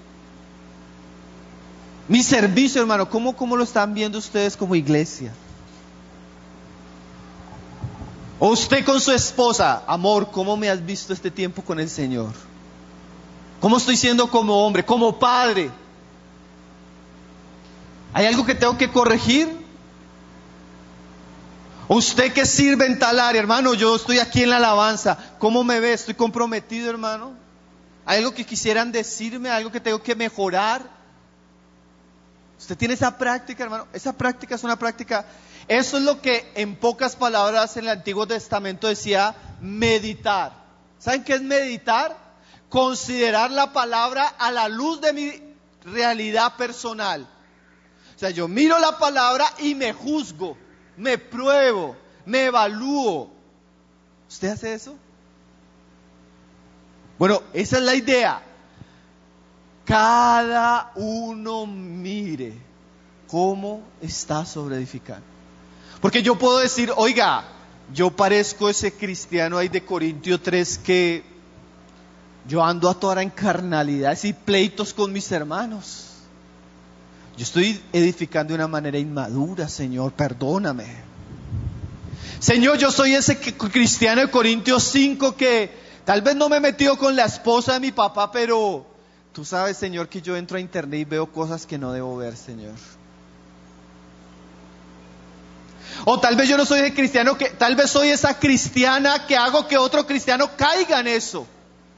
Mi servicio, hermano, ¿cómo, cómo lo están viendo ustedes como iglesia? O usted con su esposa, amor, ¿cómo me has visto este tiempo con el Señor? ¿Cómo estoy siendo como hombre, como padre? ¿Hay algo que tengo que corregir? O usted que sirve en tal área, hermano, yo estoy aquí en la alabanza, ¿cómo me ve? ¿Estoy comprometido, hermano? ¿Hay algo que quisieran decirme? ¿Algo que tengo que mejorar? Usted tiene esa práctica, hermano. Esa práctica es una práctica. Eso es lo que en pocas palabras en el Antiguo Testamento decía meditar. ¿Saben qué es meditar? Considerar la palabra a la luz de mi realidad personal. O sea, yo miro la palabra y me juzgo, me pruebo, me evalúo. ¿Usted hace eso? Bueno, esa es la idea. Cada uno mire cómo está sobreedificando. Porque yo puedo decir, oiga, yo parezco ese cristiano ahí de Corintios tres que yo ando a toda hora en carnalidades y pleitos con mis hermanos. Yo estoy edificando de una manera inmadura, Señor, perdóname. Señor, yo soy ese cristiano de Corintios cinco que tal vez no me he metido con la esposa de mi papá, pero tú sabes, Señor, que yo entro a internet y veo cosas que no debo ver, Señor. O tal vez yo no soy ese cristiano que, tal vez soy esa cristiana que hago que otro cristiano caiga en eso.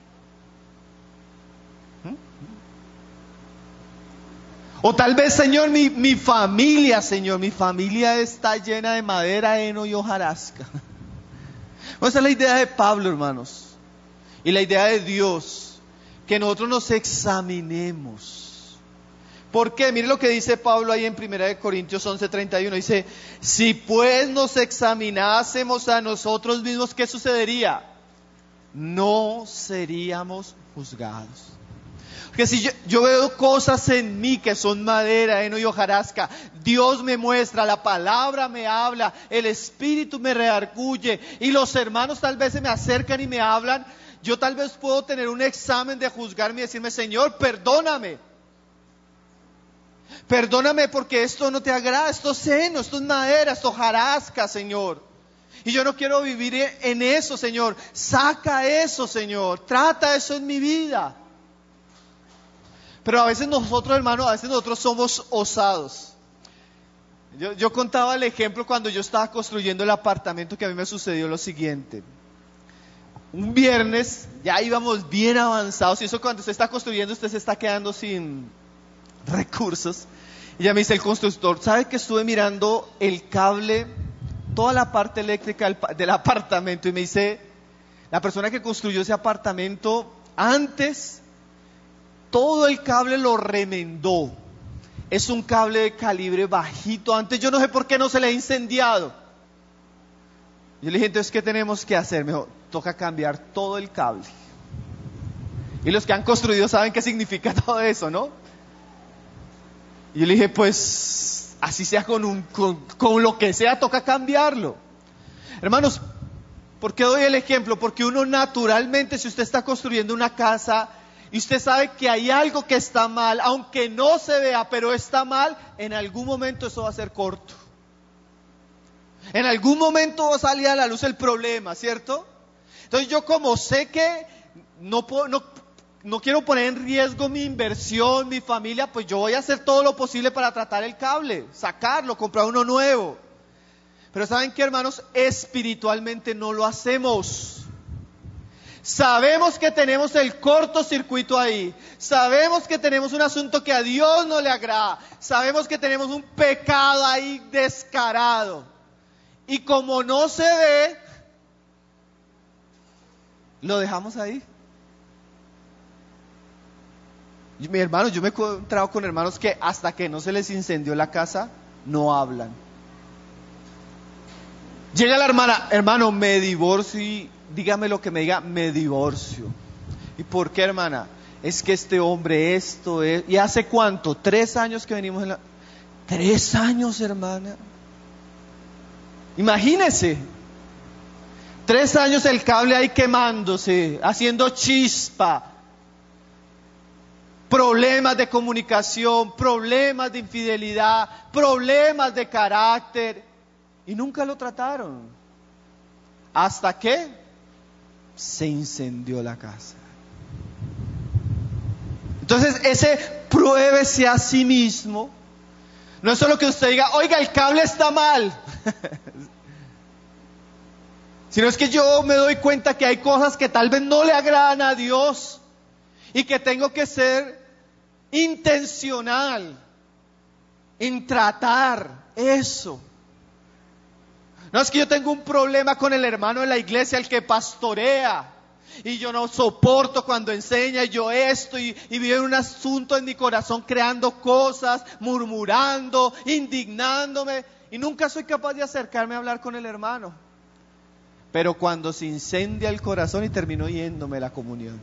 O tal vez, Señor, mi, mi familia, Señor, mi familia está llena de madera, heno y hojarasca. Bueno, esa es la idea de Pablo, hermanos. Y la idea de Dios, que nosotros nos examinemos. ¿Por qué? Mire lo que dice Pablo ahí en primera de Corintios once treinta y uno. Dice, si pues nos examinásemos a nosotros mismos, ¿qué sucedería? No seríamos juzgados. Porque si yo, yo veo cosas en mí que son madera, heno y hojarasca, Dios me muestra, la palabra me habla, el Espíritu me redarguye y los hermanos tal vez se me acercan y me hablan, yo tal vez puedo tener un examen de juzgarme y decirme, Señor, perdóname. Perdóname porque esto no te agrada, esto es heno, esto es madera, esto es hojarasca, Señor. Y yo no quiero vivir en eso, Señor. Saca eso, Señor. Trata eso en mi vida. Pero a veces nosotros, hermanos, a veces nosotros somos osados. Yo, yo contaba el ejemplo cuando yo estaba construyendo el apartamento, que a mí me sucedió lo siguiente. Un viernes ya íbamos bien avanzados, y eso cuando usted está construyendo, usted se está quedando sin recursos. Y ya me dice el constructor, ¿sabe que estuve mirando el cable, toda la parte eléctrica del, del apartamento? Y me dice, la persona que construyó ese apartamento, antes todo el cable lo remendó. Es un cable de calibre bajito. Antes yo no sé por qué no se le ha incendiado. Yo le dije, entonces, ¿qué tenemos que hacer? Me dijo, toca cambiar todo el cable. Y los que han construido saben qué significa todo eso, ¿no? Y yo le dije, pues, así sea con, un, con, con lo que sea, toca cambiarlo. Hermanos, ¿por qué doy el ejemplo? Porque uno naturalmente, si usted está construyendo una casa y usted sabe que hay algo que está mal, aunque no se vea, pero está mal, en algún momento eso va a ser corto. En algún momento va a salir a la luz el problema, ¿cierto? Entonces yo, como sé que no puedo, no, no quiero poner en riesgo mi inversión, mi familia, pues yo voy a hacer todo lo posible para tratar el cable, sacarlo, comprar uno nuevo. Pero ¿saben qué, hermanos? Espiritualmente no lo hacemos. Sabemos que tenemos el cortocircuito ahí. Sabemos que tenemos un asunto que a Dios no le agrada. Sabemos que tenemos un pecado ahí descarado. Y como no se ve, lo dejamos ahí. Mi hermano, yo me he encontrado con hermanos que hasta que no se les incendió la casa, no hablan. Llega la hermana, hermano, me divorcio y dígame lo que me diga, me divorcio. ¿Y por qué, hermana? Es que este hombre esto es... ¿Y hace cuánto? Tres años que venimos en la... Tres años, hermana. Imagínese. Tres años el cable ahí quemándose, haciendo chispa. Problemas de comunicación, problemas de infidelidad, problemas de carácter. Y nunca lo trataron. ¿Hasta que se incendió la casa? Entonces, ese pruébese a sí mismo. No es solo que usted diga, oiga, el cable está mal. Sino es que yo me doy cuenta que hay cosas que tal vez no le agradan a Dios. Y que tengo que ser intencional en tratar eso. No es que yo tengo un problema con el hermano de la iglesia, el que pastorea, y yo no soporto cuando enseña, y yo esto, y, y vive un asunto en mi corazón creando cosas, murmurando, indignándome, y nunca soy capaz de acercarme a hablar con el hermano. Pero cuando se incendia el corazón y termino yéndome la comunión.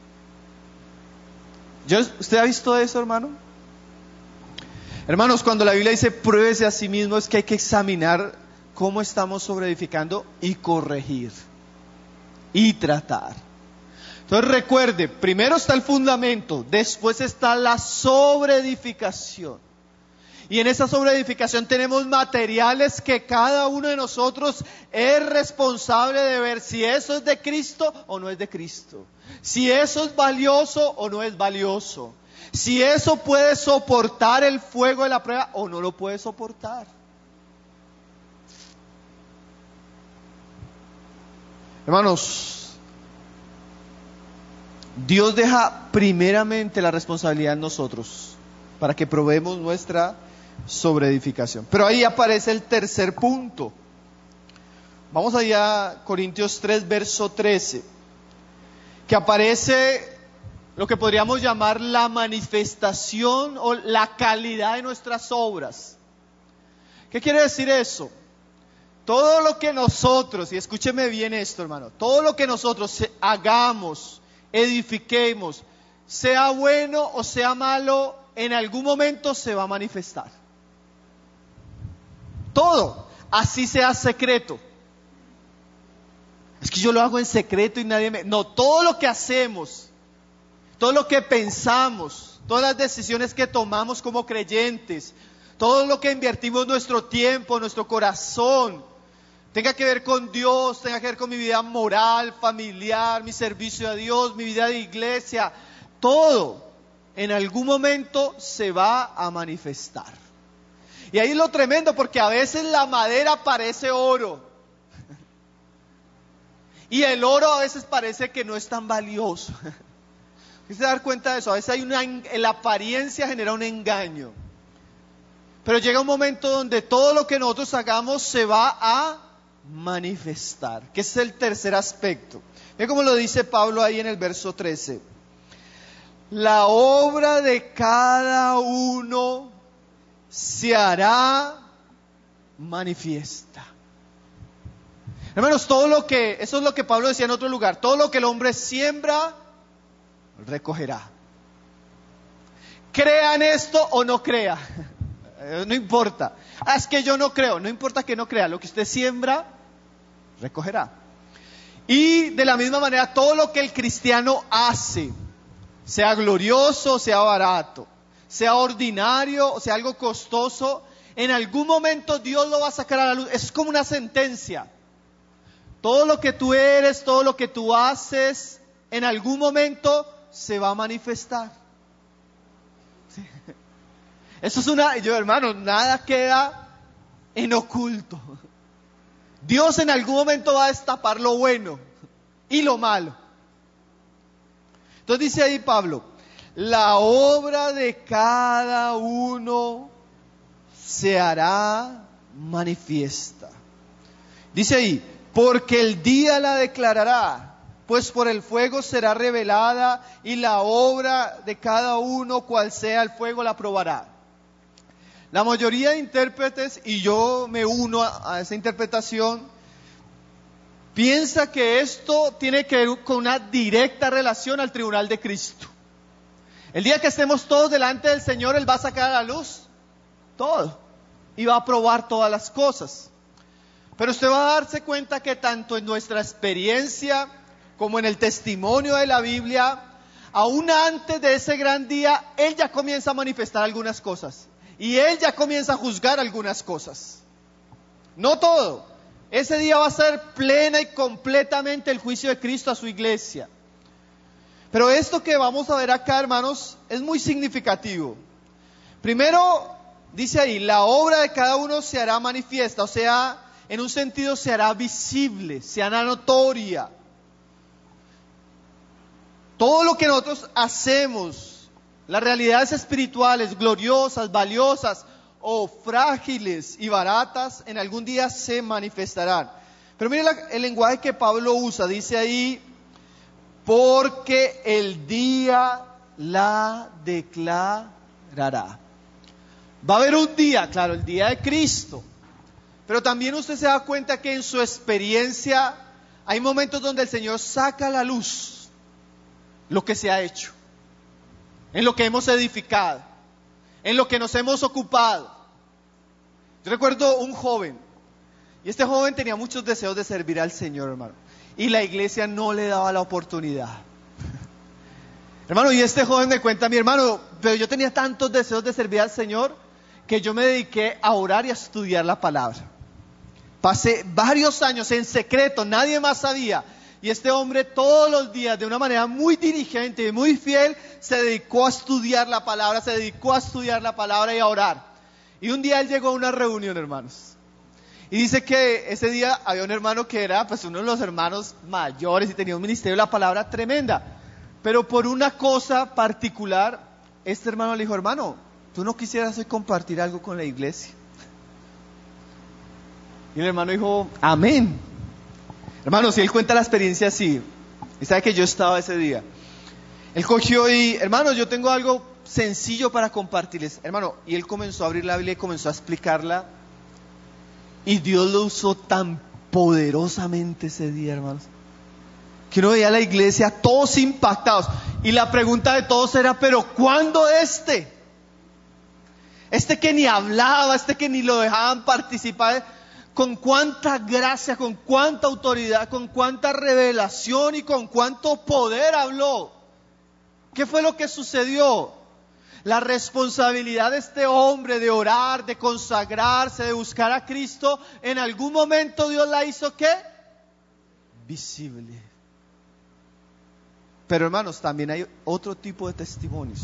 Yo, ¿usted ha visto eso, hermano? Hermanos, cuando la Biblia dice pruébese a sí mismo, es que hay que examinar cómo estamos sobreedificando y corregir y tratar. Entonces recuerde, primero está el fundamento, después está la sobreedificación. Y en esa sobreedificación tenemos materiales que cada uno de nosotros es responsable de ver si eso es de Cristo o no es de Cristo. Si eso es valioso o no es valioso. Si eso puede soportar el fuego de la prueba o no lo puede soportar. Hermanos, Dios deja primeramente la responsabilidad en nosotros para que probemos nuestra sobreedificación. Pero ahí aparece el tercer punto. Vamos allá a Corintios tres, verso trece, que aparece lo que podríamos llamar la manifestación o la calidad de nuestras obras. ¿Qué quiere decir eso? Todo lo que nosotros, y escúcheme bien esto, hermano, todo lo que nosotros hagamos, edifiquemos, sea bueno o sea malo, en algún momento se va a manifestar. Todo, así sea secreto. Es que yo lo hago en secreto y nadie me... No, todo lo que hacemos, todo lo que pensamos, todas las decisiones que tomamos como creyentes, todo lo que invertimos nuestro tiempo, nuestro corazón, tenga que ver con Dios, tenga que ver con mi vida moral, familiar, mi servicio a Dios, mi vida de iglesia, todo en algún momento se va a manifestar. Y ahí es lo tremendo, porque a veces la madera parece oro y el oro a veces parece que no es tan valioso. ¿Quieres dar cuenta de eso? A veces hay una, la apariencia genera un engaño, pero llega un momento donde todo lo que nosotros hagamos se va a manifestar, que es el tercer aspecto. Ve como lo dice Pablo ahí en el verso trece. La obra de cada uno se hará manifiesta. Hermanos, todo lo que, eso es lo que Pablo decía en otro lugar, todo lo que el hombre siembra, recogerá. Crean esto o no crea, no importa. Ah, es que yo no creo, no importa que no crea, lo que usted siembra, recogerá. Y de la misma manera, todo lo que el cristiano hace, sea glorioso, sea barato, sea ordinario, o sea algo costoso, en algún momento Dios lo va a sacar a la luz. Es como una sentencia. Todo lo que tú eres, todo lo que tú haces, en algún momento se va a manifestar. Sí. Eso es una, yo hermano, nada queda en oculto. Dios en algún momento va a destapar lo bueno y lo malo. Entonces dice ahí Pablo, la obra de cada uno se hará manifiesta. Dice ahí, porque el día la declarará, pues por el fuego será revelada y la obra de cada uno, cual sea el fuego, la probará. La mayoría de intérpretes, y yo me uno a, a esa interpretación, piensa que esto tiene que ver con una directa relación al tribunal de Cristo. El día que estemos todos delante del Señor, Él va a sacar a la luz todo y va a probar todas las cosas. Pero usted va a darse cuenta que tanto en nuestra experiencia como en el testimonio de la Biblia, aún antes de ese gran día, Él ya comienza a manifestar algunas cosas. Y Él ya comienza a juzgar algunas cosas. No todo. Ese día va a ser plena y completamente el juicio de Cristo a su iglesia. Pero esto que vamos a ver acá, hermanos, es muy significativo. Primero, dice ahí, la obra de cada uno se hará manifiesta, o sea, en un sentido se hará visible, se hará notoria. Todo lo que nosotros hacemos, las realidades espirituales, gloriosas, valiosas o frágiles y baratas, en algún día se manifestarán. Pero mire la, el lenguaje que Pablo usa, dice ahí, porque el día la declarará. Va a haber un día, claro, el día de Cristo. Pero también usted se da cuenta que en su experiencia hay momentos donde el Señor saca a la luz lo que se ha hecho, en lo que hemos edificado, en lo que nos hemos ocupado. Yo recuerdo un joven, y este joven tenía muchos deseos de servir al Señor, hermano, y la iglesia no le daba la oportunidad. Hermano, y este joven me cuenta, mi hermano, pero yo tenía tantos deseos de servir al Señor, que yo me dediqué a orar y a estudiar la palabra. Pasé varios años en secreto, nadie más sabía. Y este hombre todos los días, de una manera muy diligente y muy fiel, se dedicó a estudiar la palabra, se dedicó a estudiar la palabra y a orar. Y un día él llegó a una reunión, hermanos. Y dice que ese día había un hermano que era pues uno de los hermanos mayores y tenía un ministerio de la palabra tremenda. Pero por una cosa particular, este hermano le dijo, hermano, ¿tú no quisieras hoy compartir algo con la iglesia? Y el hermano dijo, amén. Hermano, si él cuenta la experiencia así, y sabe que yo estaba ese día, él cogió y, hermano, yo tengo algo sencillo para compartirles, hermano, y él comenzó a abrir la Biblia y comenzó a explicarla, y Dios lo usó tan poderosamente ese día, hermanos, que uno veía a la iglesia todos impactados, y la pregunta de todos era, pero ¿cuándo este? Este que ni hablaba, este que ni lo dejaban participar, con cuánta gracia, con cuánta autoridad, con cuánta revelación y con cuánto poder habló. ¿Qué fue lo que sucedió? La responsabilidad de este hombre de orar, de consagrarse, de buscar a Cristo, en algún momento Dios la hizo ¿qué? Visible. Pero hermanos, también hay otro tipo de testimonios.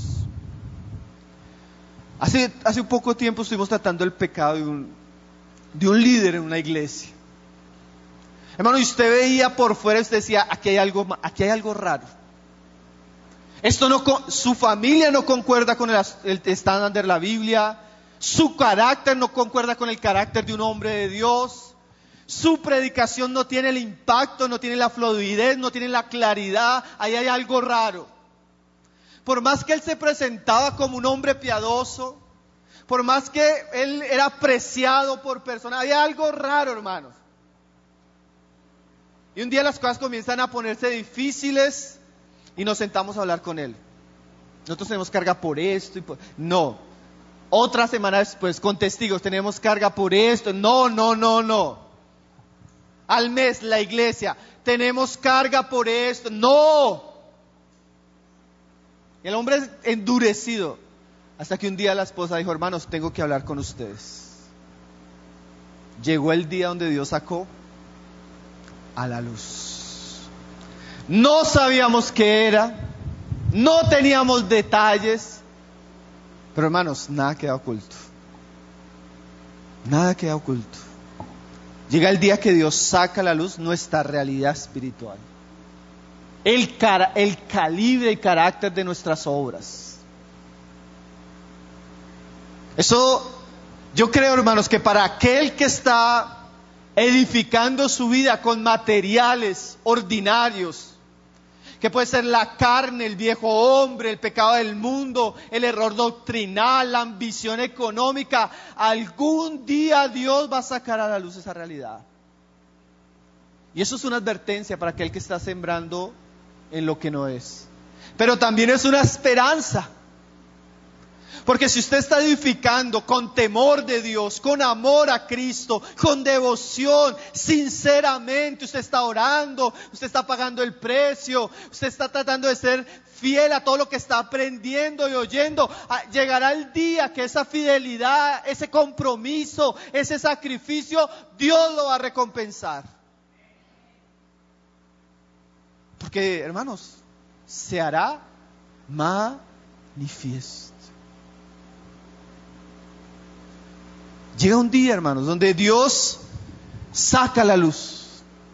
Hace, hace un poco tiempo estuvimos tratando el pecado de un de un líder en una iglesia. Hermano, y usted veía por fuera y usted decía, aquí hay algo, aquí hay algo raro. Esto no, su familia no concuerda con el, el estándar de la Biblia, su carácter no concuerda con el carácter de un hombre de Dios, su predicación no tiene el impacto, no tiene la fluidez, no tiene la claridad, ahí hay algo raro. Por más que él se presentaba como un hombre piadoso, por más que él era apreciado por personas, había algo raro, hermanos. Y un día las cosas comienzan a ponerse difíciles y nos sentamos a hablar con él. Nosotros tenemos carga por esto y por... No. Otra semana después, con testigos, tenemos carga por esto. No, no, no, no. Al mes, la iglesia, tenemos carga por esto. No. El hombre es endurecido. Hasta que un día la esposa dijo: hermanos, tengo que hablar con ustedes. Llegó el día donde Dios sacó a la luz. No sabíamos qué era, no teníamos detalles, pero hermanos, nada queda oculto. Nada queda oculto. Llega el día que Dios saca a la luz nuestra realidad espiritual, el, cara, el calibre y carácter de nuestras obras. Eso, yo creo, hermanos, que para aquel que está edificando su vida con materiales ordinarios, que puede ser la carne, el viejo hombre, el pecado del mundo, el error doctrinal, la ambición económica, algún día Dios va a sacar a la luz esa realidad. Y eso es una advertencia para aquel que está sembrando en lo que no es. Pero también es una esperanza. Porque si usted está edificando con temor de Dios, con amor a Cristo, con devoción, sinceramente, usted está orando, usted está pagando el precio, usted está tratando de ser fiel a todo lo que está aprendiendo y oyendo, llegará el día que esa fidelidad, ese compromiso, ese sacrificio, Dios lo va a recompensar. Porque, hermanos, se hará manifiesto. Llega un día, hermanos, donde Dios saca la luz.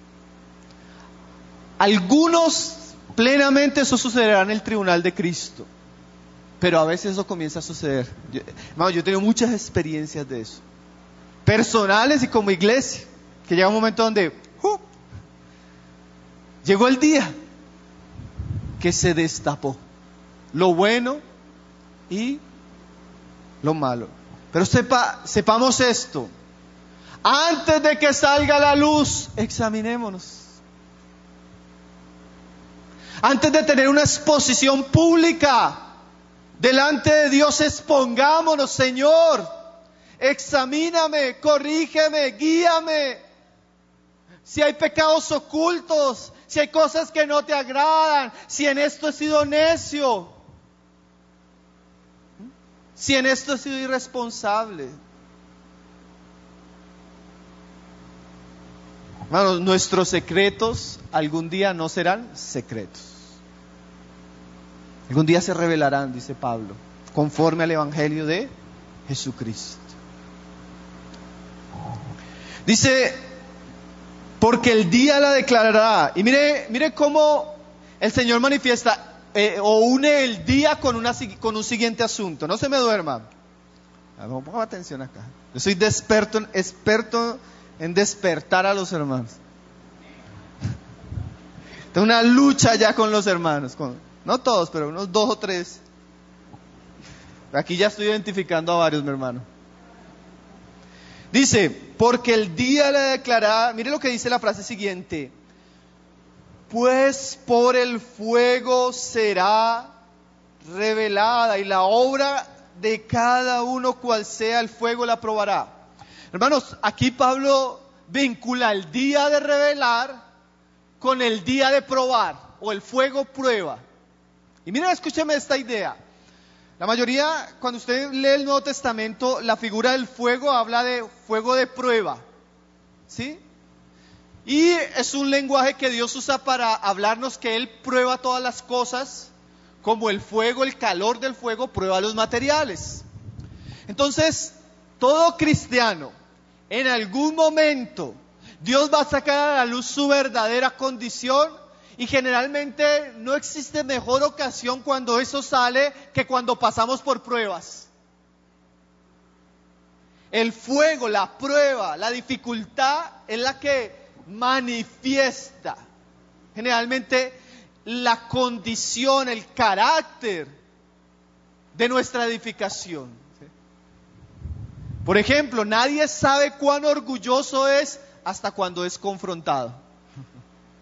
Algunos plenamente eso sucederá en el tribunal de Cristo, pero a veces eso comienza a suceder. Yo, hermanos, yo he tenido muchas experiencias de eso, personales y como iglesia, que llega un momento donde uh, llegó el día que se destapó lo bueno y lo malo. Pero sepa, sepamos esto: antes de que salga la luz, examinémonos. Antes de tener una exposición pública delante de Dios, expongámonos. Señor, examíname, corrígeme, guíame. Si hay pecados ocultos, si hay cosas que no te agradan, si en esto he sido necio, si en esto he sido irresponsable. Hermanos, nuestros secretos algún día no serán secretos. Algún día se revelarán, dice Pablo, conforme al Evangelio de Jesucristo. Dice, porque el día la declarará. Y mire, mire cómo el Señor manifiesta Eh, o une el día con, una, con un siguiente asunto. No se me duerma. Ponga atención acá. Yo soy de experto, experto en despertar a los hermanos. Tengo una lucha ya con los hermanos, con, no todos, pero unos dos o tres. Aquí ya estoy identificando a varios, mi hermano. Dice, porque el día la declarará. Mire lo que dice la frase siguiente: pues por el fuego será revelada, y la obra de cada uno, cual sea el fuego, la probará. Hermanos, aquí Pablo vincula el día de revelar con el día de probar, o el fuego prueba. Y miren, escúcheme esta idea. La mayoría, cuando usted lee el Nuevo Testamento, la figura del fuego habla de fuego de prueba, ¿sí? Y es un lenguaje que Dios usa para hablarnos que Él prueba todas las cosas, como el fuego, el calor del fuego prueba los materiales. Entonces, todo cristiano, en algún momento, Dios va a sacar a la luz su verdadera condición, y generalmente no existe mejor ocasión cuando eso sale que cuando pasamos por pruebas. El fuego, la prueba, la dificultad es la que manifiesta generalmente la condición, el carácter de nuestra edificación. Por ejemplo, nadie sabe cuán orgulloso es hasta cuando es confrontado.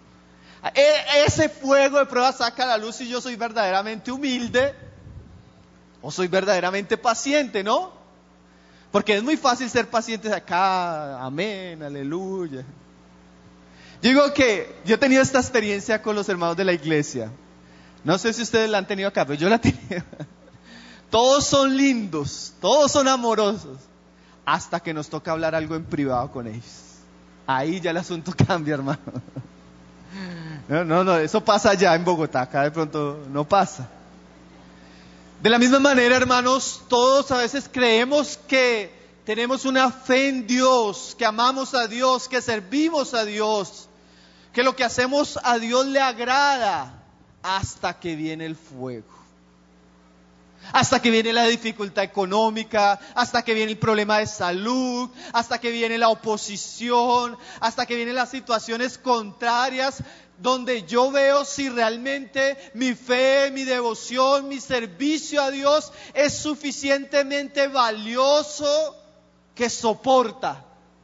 E- ese fuego de prueba saca a la luz si yo soy verdaderamente humilde o soy verdaderamente paciente, ¿no? Porque es muy fácil ser pacientes acá, amén, aleluya. Yo digo que yo he tenido esta experiencia con los hermanos de la iglesia. No sé si ustedes la han tenido acá, pero yo la he tenido. Todos son lindos, todos son amorosos, hasta que nos toca hablar algo en privado con ellos. Ahí ya el asunto cambia, hermano. No, no, no, eso pasa allá en Bogotá, acá de pronto no pasa. De la misma manera, hermanos, todos a veces creemos que tenemos una fe en Dios, que amamos a Dios, que servimos a Dios, que lo que hacemos a Dios le agrada, hasta que viene el fuego, hasta que viene la dificultad económica, hasta que viene el problema de salud, hasta que viene la oposición, hasta que vienen las situaciones contrarias, donde yo veo si realmente mi fe, mi devoción, mi servicio a Dios es suficientemente valioso que soporta.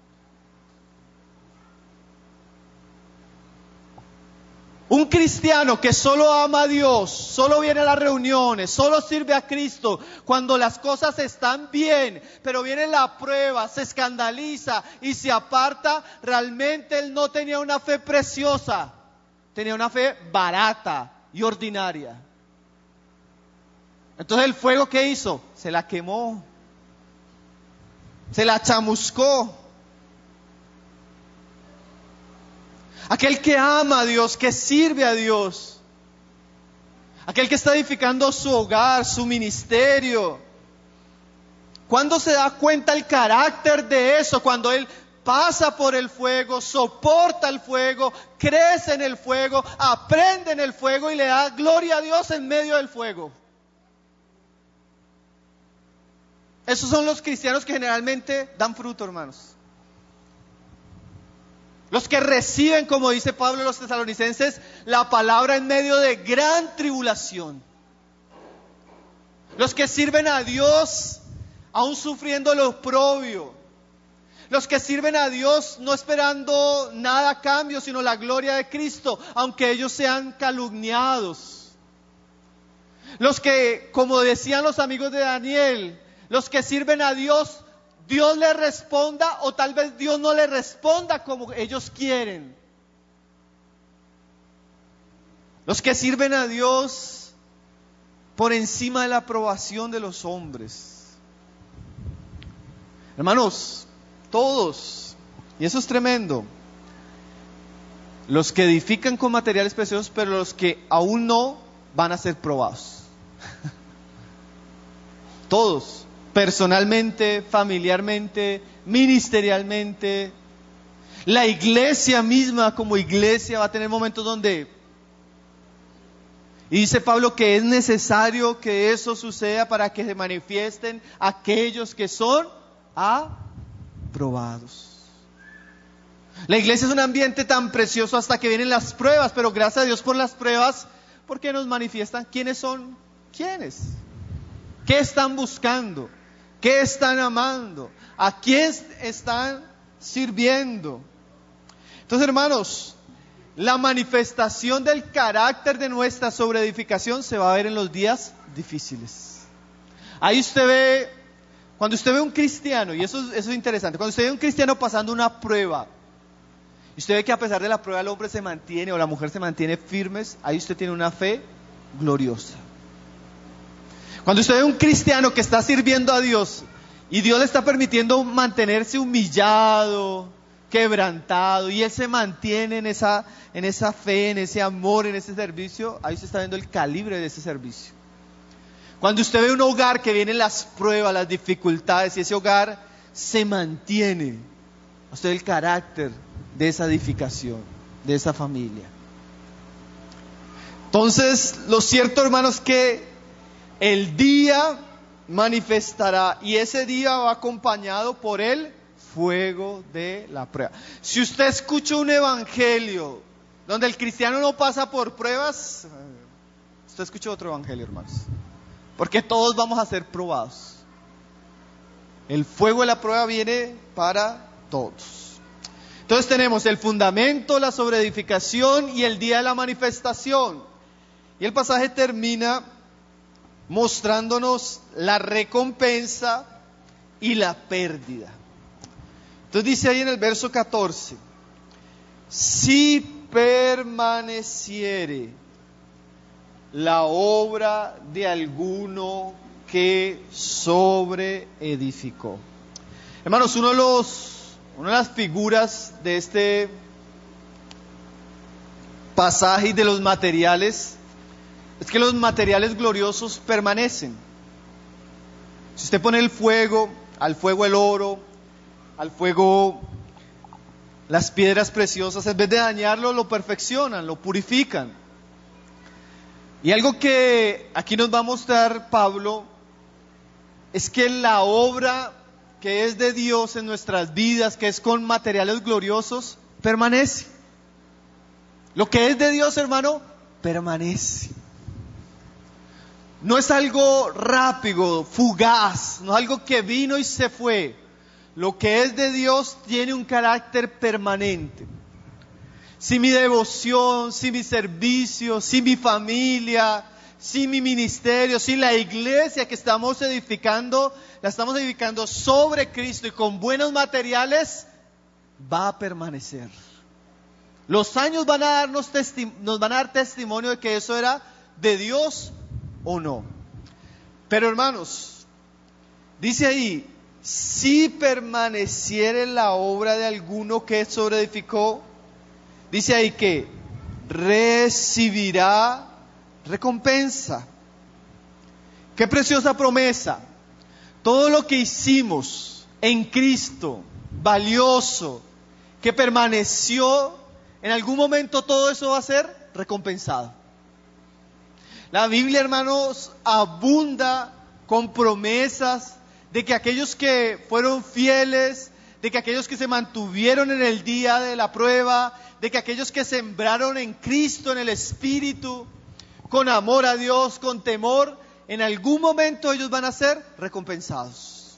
Un cristiano que solo ama a Dios, solo viene a las reuniones, solo sirve a Cristo cuando las cosas están bien, pero viene la prueba, se escandaliza y se aparta, realmente él no tenía una fe preciosa, tenía una fe barata y ordinaria. Entonces el fuego, ¿qué hizo? Se la quemó, se la chamuscó. Aquel que ama a Dios, que sirve a Dios, aquel que está edificando su hogar, su ministerio, ¿cuándo se da cuenta el carácter de eso? Cuando él pasa por el fuego, soporta el fuego, crece en el fuego, aprende en el fuego y le da gloria a Dios en medio del fuego. Esos son los cristianos que generalmente dan fruto, hermanos. Los que reciben, como dice Pablo a los tesalonicenses, la palabra en medio de gran tribulación. Los que sirven a Dios aún sufriendo el oprobio. Los que sirven a Dios no esperando nada a cambio, sino la gloria de Cristo, aunque ellos sean calumniados. Los que, como decían los amigos de Daniel, los que sirven a Dios, Dios le responda o tal vez Dios no le responda como ellos quieren. Los que sirven a Dios por encima de la aprobación de los hombres. Hermanos, todos, y eso es tremendo, los que edifican con materiales preciosos, pero los que aún no van a ser probados. Todos. Personalmente, familiarmente, ministerialmente. La iglesia misma como iglesia va a tener momentos donde, y dice Pablo que es necesario que eso suceda para que se manifiesten aquellos que son aprobados. La iglesia es un ambiente tan precioso hasta que vienen las pruebas, pero gracias a Dios por las pruebas, porque nos manifiestan quiénes son, quiénes, qué están buscando, ¿qué están amando? ¿A quién están sirviendo? Entonces, hermanos, la manifestación del carácter de nuestra sobreedificación se va a ver en los días difíciles. Ahí usted ve, cuando usted ve un cristiano, y eso, eso es interesante, cuando usted ve un cristiano pasando una prueba, y usted ve que a pesar de la prueba el hombre se mantiene o la mujer se mantiene firmes, ahí usted tiene una fe gloriosa. Cuando usted ve un cristiano que está sirviendo a Dios y Dios le está permitiendo mantenerse humillado, quebrantado, y él se mantiene en esa, en esa fe, en ese amor, en ese servicio, ahí se está viendo el calibre de ese servicio. Cuando usted ve un hogar que vienen las pruebas, las dificultades, y ese hogar se mantiene, usted ve el carácter de esa edificación, de esa familia. Entonces, lo cierto, hermanos, que el día manifestará, y ese día va acompañado por el fuego de la prueba. Si usted escucha un evangelio donde el cristiano no pasa por pruebas, usted escucha otro evangelio, hermanos, porque todos vamos a ser probados. El fuego de la prueba viene para todos. Entonces tenemos el fundamento, la sobreedificación y el día de la manifestación. Y el pasaje termina mostrándonos la recompensa y la pérdida. Entonces dice ahí en el verso catorce, si permaneciere la obra de alguno que sobreedificó. Hermanos, uno de los, una de las figuras de este pasaje y de los materiales es que los materiales gloriosos permanecen. Si usted pone el fuego, al fuego el oro, al fuego las piedras preciosas, en vez de dañarlo, lo perfeccionan, lo purifican. Y algo que aquí nos va a mostrar Pablo es que la obra que es de Dios en nuestras vidas, que es con materiales gloriosos, permanece. Lo que es de Dios, hermano, permanece. No es algo rápido, fugaz, no es algo que vino y se fue. Lo que es de Dios tiene un carácter permanente. Si mi devoción, si mi servicio, si mi familia, si mi ministerio, si la iglesia que estamos edificando, la estamos edificando sobre Cristo y con buenos materiales, va a permanecer. Los años van a darnos testi- nos van a dar testimonio de que eso era de Dios o no. Pero hermanos, dice ahí, si permaneciere la obra de alguno que sobreedificó, dice ahí que recibirá recompensa. Qué preciosa promesa. Todo lo que hicimos en Cristo, valioso, que permaneció, en algún momento todo eso va a ser recompensado. La Biblia, hermanos, abunda con promesas de que aquellos que fueron fieles, de que aquellos que se mantuvieron en el día de la prueba, de que aquellos que sembraron en Cristo, en el Espíritu, con amor a Dios, con temor, en algún momento ellos van a ser recompensados.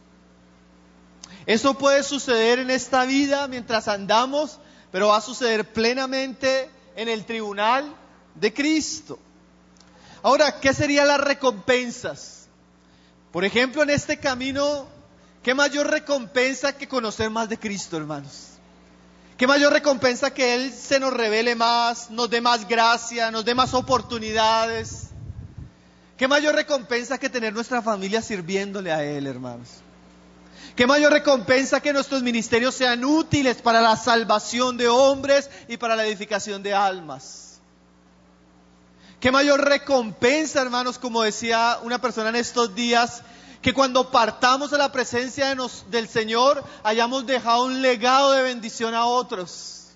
Eso puede suceder en esta vida mientras andamos, pero va a suceder plenamente en el tribunal de Cristo. Ahora, ¿qué serían las recompensas? Por ejemplo, en este camino, ¿qué mayor recompensa que conocer más de Cristo, hermanos? ¿Qué mayor recompensa que Él se nos revele más, nos dé más gracia, nos dé más oportunidades? ¿Qué mayor recompensa que tener nuestra familia sirviéndole a Él, hermanos? ¿Qué mayor recompensa que nuestros ministerios sean útiles para la salvación de hombres y para la edificación de almas? ¿Qué mayor recompensa, hermanos, como decía una persona en estos días, que cuando partamos a la presencia de nos, del Señor hayamos dejado un legado de bendición a otros?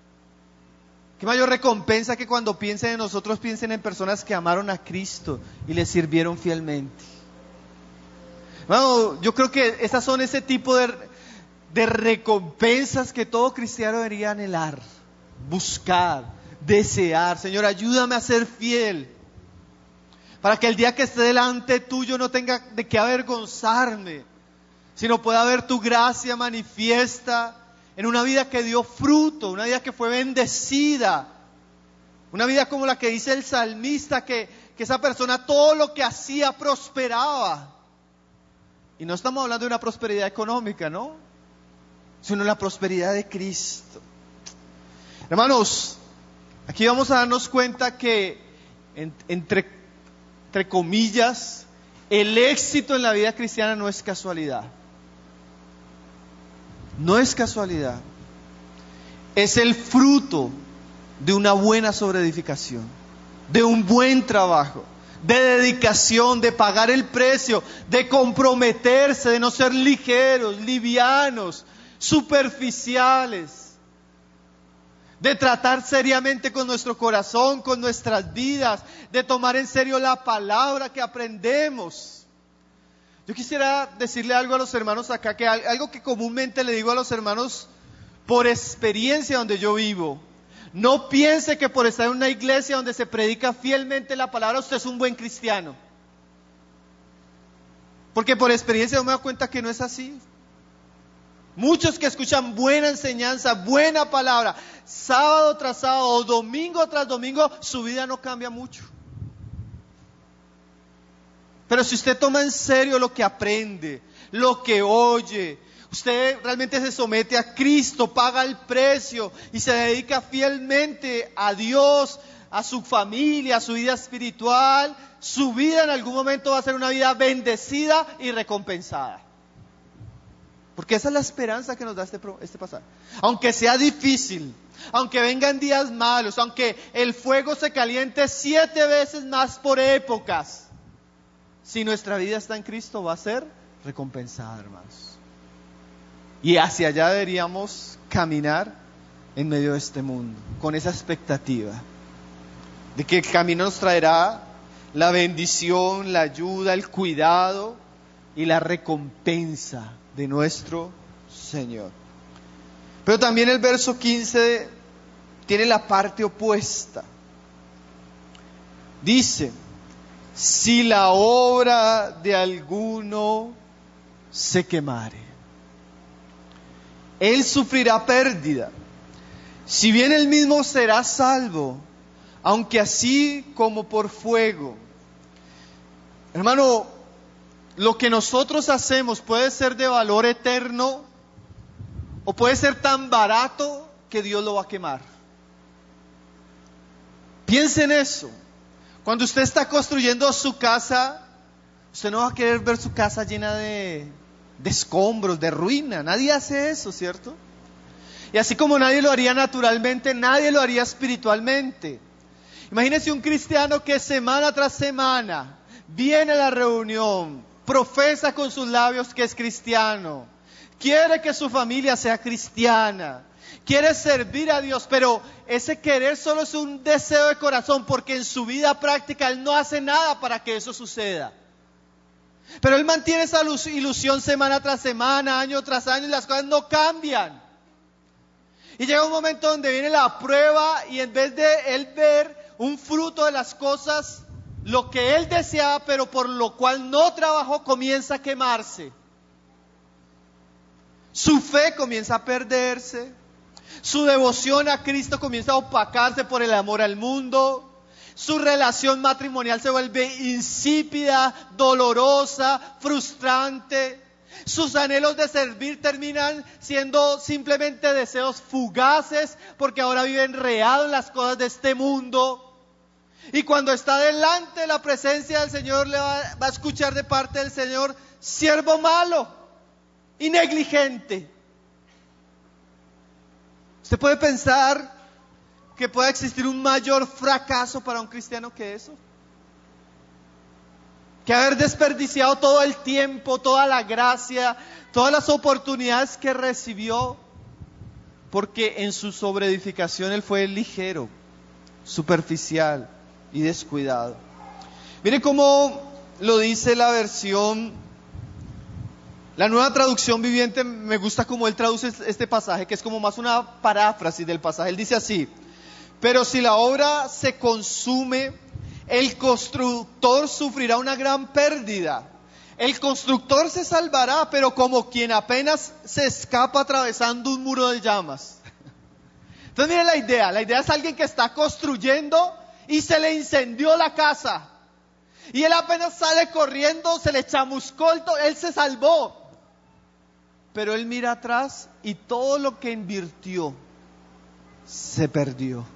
¿Qué mayor recompensa que cuando piensen en nosotros piensen en personas que amaron a Cristo y le sirvieron fielmente? Bueno, yo creo que esas son ese tipo de, de recompensas que todo cristiano debería anhelar, buscar, desear. Señor, ayúdame a ser fiel, para que el día que esté delante tuyo no tenga de qué avergonzarme, sino pueda ver tu gracia manifiesta en una vida que dio fruto, una vida que fue bendecida, una vida como la que dice el salmista, que, que esa persona todo lo que hacía prosperaba. Y no estamos hablando de una prosperidad económica, ¿no? Sino la prosperidad de Cristo. Hermanos, aquí vamos a darnos cuenta que en, entre, entre comillas, el éxito en la vida cristiana no es casualidad. No es casualidad. Es el fruto de una buena sobreedificación, de un buen trabajo, de dedicación, de pagar el precio, de comprometerse, de no ser ligeros, livianos, superficiales, de tratar seriamente con nuestro corazón, con nuestras vidas, de tomar en serio la palabra que aprendemos. Yo quisiera decirle algo a los hermanos acá, que algo que comúnmente le digo a los hermanos por experiencia donde yo vivo. No piense que por estar en una iglesia donde se predica fielmente la palabra, usted es un buen cristiano. Porque por experiencia yo me doy cuenta que no es así. Muchos que escuchan buena enseñanza, buena palabra, sábado tras sábado, domingo tras domingo, su vida no cambia mucho. Pero si usted toma en serio lo que aprende, lo que oye, usted realmente se somete a Cristo, paga el precio y se dedica fielmente a Dios, a su familia, a su vida espiritual, su vida en algún momento va a ser una vida bendecida y recompensada. Porque esa es la esperanza que nos da este, este pasaje. Aunque sea difícil, aunque vengan días malos, aunque el fuego se caliente siete veces más por épocas, si nuestra vida está en Cristo va a ser recompensada, hermanos. Y hacia allá deberíamos caminar en medio de este mundo, con esa expectativa de que el camino nos traerá la bendición, la ayuda, el cuidado y la recompensa de nuestro Señor. Pero también el verso quince tiene la parte opuesta. Dice: si la obra de alguno se quemare, él sufrirá pérdida, si bien él mismo será salvo, aunque así como por fuego. Hermano, lo que nosotros hacemos puede ser de valor eterno o puede ser tan barato que Dios lo va a quemar. Piense en eso. Cuando usted está construyendo su casa, usted no va a querer ver su casa llena de, de escombros, de ruina. Nadie hace eso, ¿cierto? Y así como nadie lo haría naturalmente, nadie lo haría espiritualmente. Imagínese un cristiano que semana tras semana viene a la reunión, profesa con sus labios que es cristiano, quiere que su familia sea cristiana, quiere servir a Dios, pero ese querer solo es un deseo de corazón, porque en su vida práctica él no hace nada para que eso suceda. Pero él mantiene esa ilusión semana tras semana, año tras año, y las cosas no cambian. Y llega un momento donde viene la prueba, y en vez de él ver un fruto de las cosas, lo que él deseaba, pero por lo cual no trabajó, comienza a quemarse. Su fe comienza a perderse. Su devoción a Cristo comienza a opacarse por el amor al mundo. Su relación matrimonial se vuelve insípida, dolorosa, frustrante. Sus anhelos de servir terminan siendo simplemente deseos fugaces, porque ahora vive enredado en las cosas de este mundo. Y cuando está delante de la presencia del Señor, le va, va a escuchar de parte del Señor: siervo malo y negligente. Usted puede pensar que pueda existir un mayor fracaso para un cristiano que eso, que haber desperdiciado todo el tiempo, toda la gracia, todas las oportunidades que recibió, porque en su sobreedificación él fue ligero, superficial y descuidado. Mire cómo lo dice la versión, la Nueva Traducción Viviente. Me gusta cómo él traduce este pasaje, que es como más una paráfrasis del pasaje. Él dice así: pero si la obra se consume, el constructor sufrirá una gran pérdida. El constructor se salvará, pero como quien apenas se escapa atravesando un muro de llamas. Entonces miren la idea, la idea es alguien que está construyendo y se le incendió la casa, y él apenas sale corriendo, se le chamuscó, él se salvó, pero él mira atrás y todo lo que invirtió se perdió.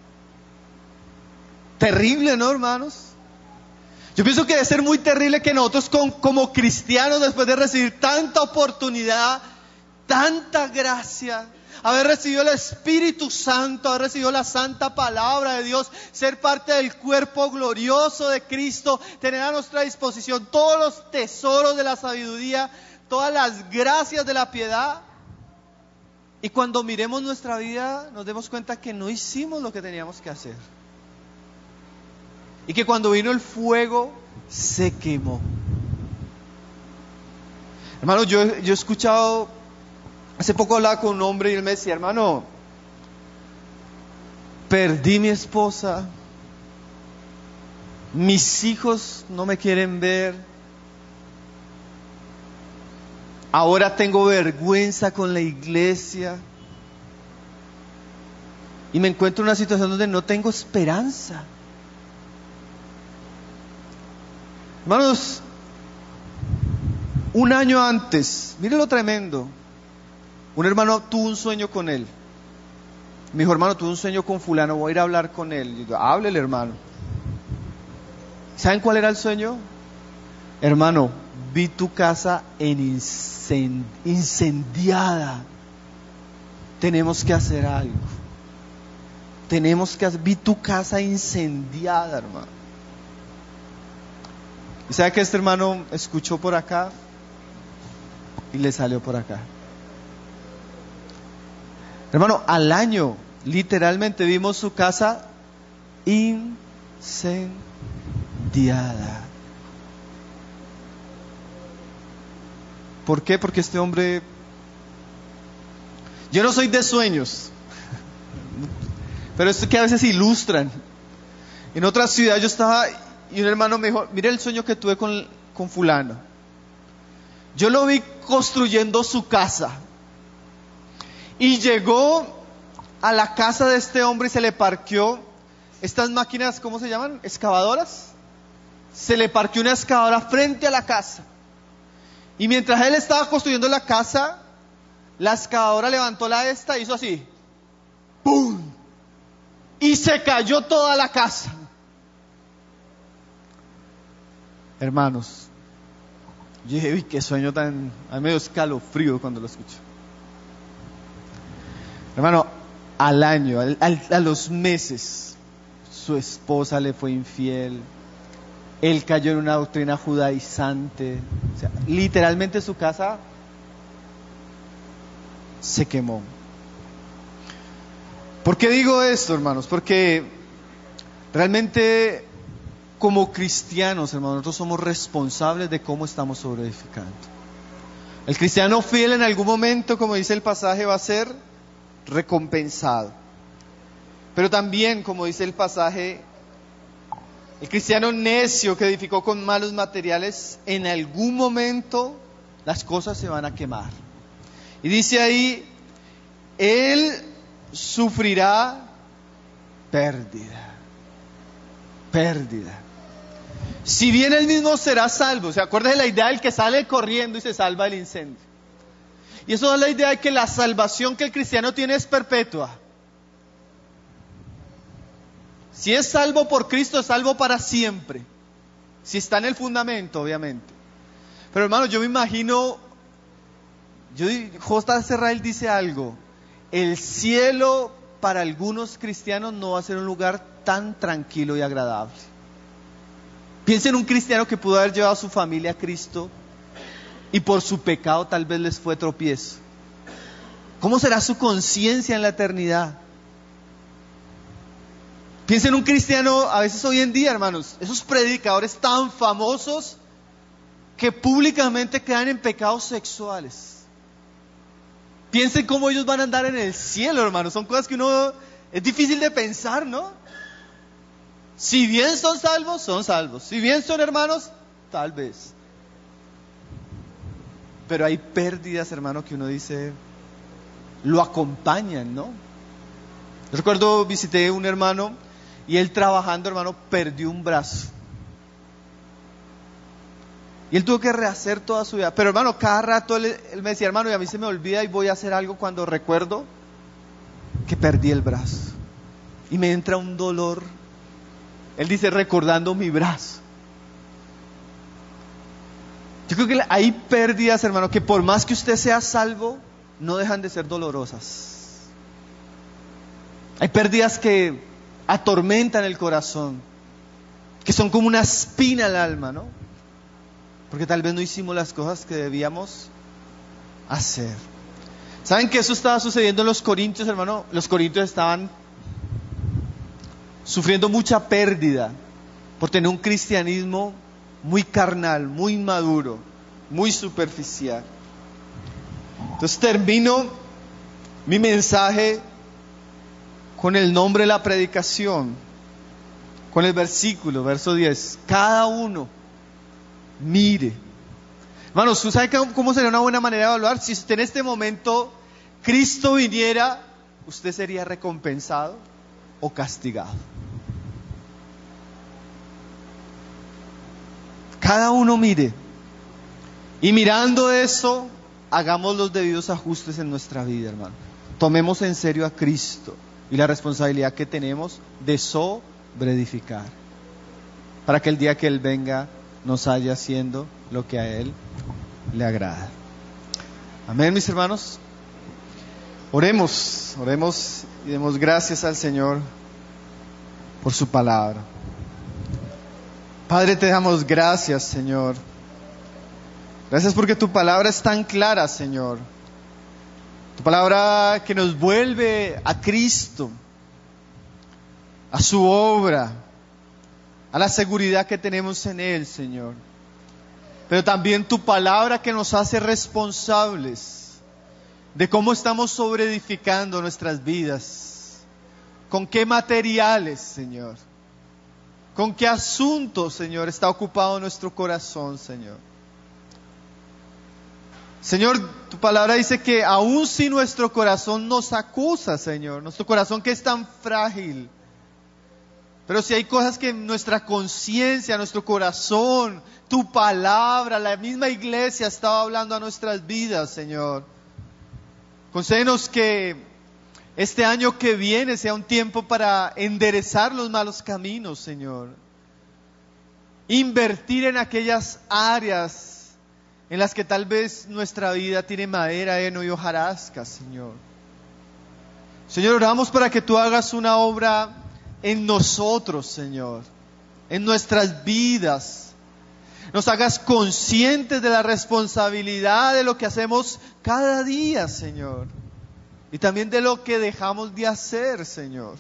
Terrible, ¿no, hermanos? Yo pienso que debe ser muy terrible que nosotros con, como cristianos, después de recibir tanta oportunidad, tanta gracia, haber recibido el Espíritu Santo, haber recibido la santa palabra de Dios, ser parte del cuerpo glorioso de Cristo, tener a nuestra disposición todos los tesoros de la sabiduría, todas las gracias de la piedad, y cuando miremos nuestra vida nos demos cuenta que no hicimos lo que teníamos que hacer, y que cuando vino el fuego se quemó. Hermano, yo, yo he escuchado, hace poco hablaba con un hombre y él me decía: hermano, perdí mi esposa, mis hijos no me quieren ver, Ahora tengo vergüenza con la iglesia. Y me encuentro en una situación donde no tengo esperanza. Hermanos, un año antes, miren lo tremendo. Un hermano tuvo un sueño con él. Me dijo, hermano, tuve un sueño con fulano, voy a ir a hablar con él. Y yo, háblele, hermano. ¿Saben cuál era el sueño? Hermano, vi tu casa en incend- incendiada. Tenemos que hacer algo. Tenemos que hacer, vi tu casa incendiada, hermano. ¿Y sabe que este hermano escuchó por acá y le salió por acá? Hermano, al año, literalmente vimos su casa incendiada. ¿Por qué? Porque este hombre... Yo no soy de sueños, pero esto que a veces ilustran. En otra ciudad yo estaba y un hermano me dijo, mire el sueño que tuve con, con fulano. Yo lo vi construyendo su casa. Y llegó a la casa de este hombre y se le parqueó estas máquinas, ¿cómo se llaman? ¿Excavadoras? Se le parqueó una excavadora frente a la casa. Y mientras él estaba construyendo la casa, la excavadora levantó la esta y hizo así. ¡Pum! Y se cayó toda la casa. Hermanos, yo dije, uy, qué sueño tan... A mí me dio escalofrío cuando lo escuché. Hermano, al año, al, al, a los meses, su esposa le fue infiel. Él cayó en una doctrina judaizante. O sea, literalmente su casa se quemó. ¿Por qué digo esto, hermanos? Porque realmente como cristianos, hermanos, nosotros somos responsables de cómo estamos sobreedificando. El cristiano fiel en algún momento, como dice el pasaje, va a ser recompensado. Pero también, como dice el pasaje, el cristiano necio que edificó con malos materiales, en algún momento las cosas se van a quemar. Y dice ahí, él sufrirá pérdida. Pérdida. Si bien él mismo será salvo, ¿se acuerdan de la idea del que sale corriendo y se salva del incendio? Y eso da la idea de que la salvación que el cristiano tiene es perpetua. Si es salvo por Cristo, es salvo para siempre. Si está en el fundamento, obviamente. Pero hermano, yo me imagino, yo, J. Serrail dice algo, el cielo para algunos cristianos no va a ser un lugar tan tranquilo y agradable. Piensen en un cristiano que pudo haber llevado a su familia a Cristo y por su pecado tal vez les fue tropiezo. ¿Cómo será su conciencia en la eternidad? Piensen en un cristiano, a veces hoy en día, hermanos, esos predicadores tan famosos que públicamente quedan en pecados sexuales. Piensen cómo ellos van a andar en el cielo, hermanos. Son cosas que uno, es difícil de pensar, ¿no? Si bien son salvos, son salvos. Si bien son hermanos, tal vez. Pero hay pérdidas, hermano, que uno dice, lo acompañan, ¿no? Yo recuerdo, visité un hermano y él trabajando, hermano, perdió un brazo. Y él tuvo que rehacer toda su vida. Pero hermano, cada rato él, él me decía, hermano, y a mí se me olvida y voy a hacer algo cuando recuerdo que perdí el brazo. Y me entra un dolor. Él dice, recordando mi brazo. Yo creo que hay pérdidas, hermano, que por más que usted sea salvo, no dejan de ser dolorosas. Hay pérdidas que atormentan el corazón, que son como una espina al alma, ¿no? Porque tal vez no hicimos las cosas que debíamos hacer. ¿Saben que eso estaba sucediendo en los corintios, hermano? Los corintios estaban sufriendo mucha pérdida por tener un cristianismo muy carnal, muy inmaduro, muy superficial. Entonces termino mi mensaje con el nombre de la predicación, con el versículo, verso diez. Cada uno mire Hermanos, ¿tú sabes cómo sería una buena manera de evaluar? Si usted en este momento Cristo viniera, ¿usted sería recompensado o castigado? Cada uno mire. Y mirando eso, hagamos los debidos ajustes en nuestra vida, hermano. Tomemos en serio a Cristo y la responsabilidad que tenemos de sobreedificar, para que el día que Él venga nos haya haciendo lo que a Él le agrada. Amén, mis hermanos. Oremos, oremos y demos gracias al Señor por su palabra. Padre, te damos gracias, Señor. Gracias porque tu palabra es tan clara, Señor. Tu palabra que nos vuelve a Cristo, a su obra, a la seguridad que tenemos en Él, Señor. Pero también tu palabra que nos hace responsables de cómo estamos sobreedificando nuestras vidas. Con qué materiales, Señor. Con qué asuntos, Señor, está ocupado nuestro corazón, Señor. Señor, tu palabra dice que aun si nuestro corazón nos acusa, Señor, nuestro corazón que es tan frágil, pero si hay cosas que nuestra conciencia, nuestro corazón, tu palabra, la misma iglesia estaba hablando a nuestras vidas, Señor, concédenos que este año que viene sea un tiempo para enderezar los malos caminos, Señor. Invertir en aquellas áreas en las que tal vez nuestra vida tiene madera, heno y hojarasca, Señor. Señor, oramos para que tú hagas una obra en nosotros, Señor, en nuestras vidas. Nos hagas conscientes de la responsabilidad de lo que hacemos cada día, Señor. Y también de lo que dejamos de hacer, Señor.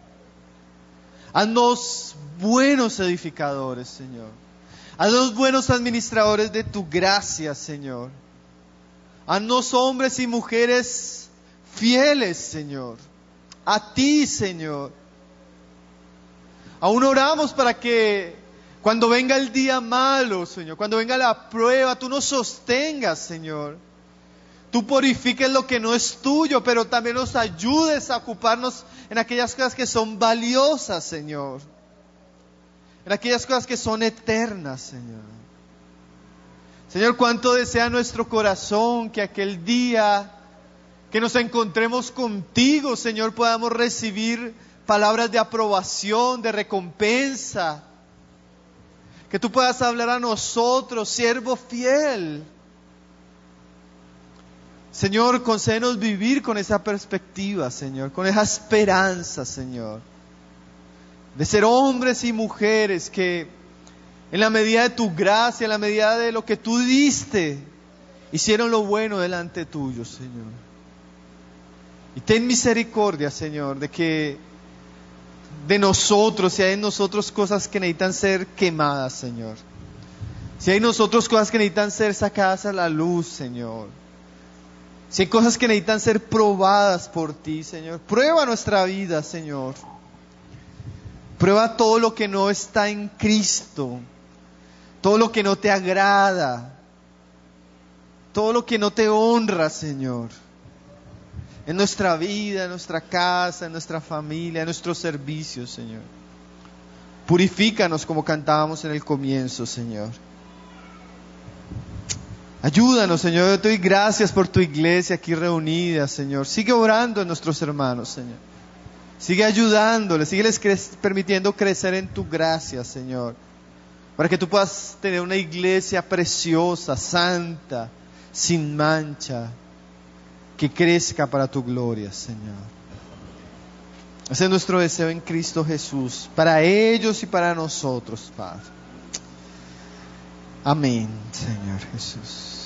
Haznos buenos edificadores, Señor. Haznos buenos administradores de tu gracia, Señor. Haznos hombres y mujeres fieles, Señor. A ti, Señor. Aún oramos para que cuando venga el día malo, Señor, cuando venga la prueba, tú nos sostengas, Señor. Tú purifiques lo que no es tuyo, pero también nos ayudes a ocuparnos en aquellas cosas que son valiosas, Señor. En aquellas cosas que son eternas, Señor. Señor, cuánto desea nuestro corazón que aquel día que nos encontremos contigo, Señor, podamos recibir palabras de aprobación, de recompensa. Que tú puedas hablar a nosotros, siervo fiel. Señor, concédenos vivir con esa perspectiva, Señor, con esa esperanza, Señor. De ser hombres y mujeres que en la medida de tu gracia, en la medida de lo que tú diste, hicieron lo bueno delante tuyo, Señor. Y ten misericordia, Señor, de que de nosotros, si hay en nosotros cosas que necesitan ser quemadas, Señor. Si hay en nosotros cosas que necesitan ser sacadas a la luz, Señor. Si hay cosas que necesitan ser probadas por ti, Señor. Prueba nuestra vida, Señor. Prueba todo lo que no está en Cristo, todo lo que no te agrada, todo lo que no te honra, Señor, en nuestra vida, en nuestra casa, en nuestra familia, en nuestros servicios, Señor. Purifícanos como cantábamos en el comienzo, Señor. Ayúdanos, Señor. Yo te doy gracias por tu iglesia aquí reunida, Señor. Sigue orando en nuestros hermanos, Señor. Sigue ayudándoles, sigue les cre- permitiendo crecer en tu gracia, Señor. Para que tú puedas tener una iglesia preciosa, santa, sin mancha, que crezca para tu gloria, Señor. Ese es nuestro deseo en Cristo Jesús, para ellos y para nosotros, Padre. Amén, Señor Jesús.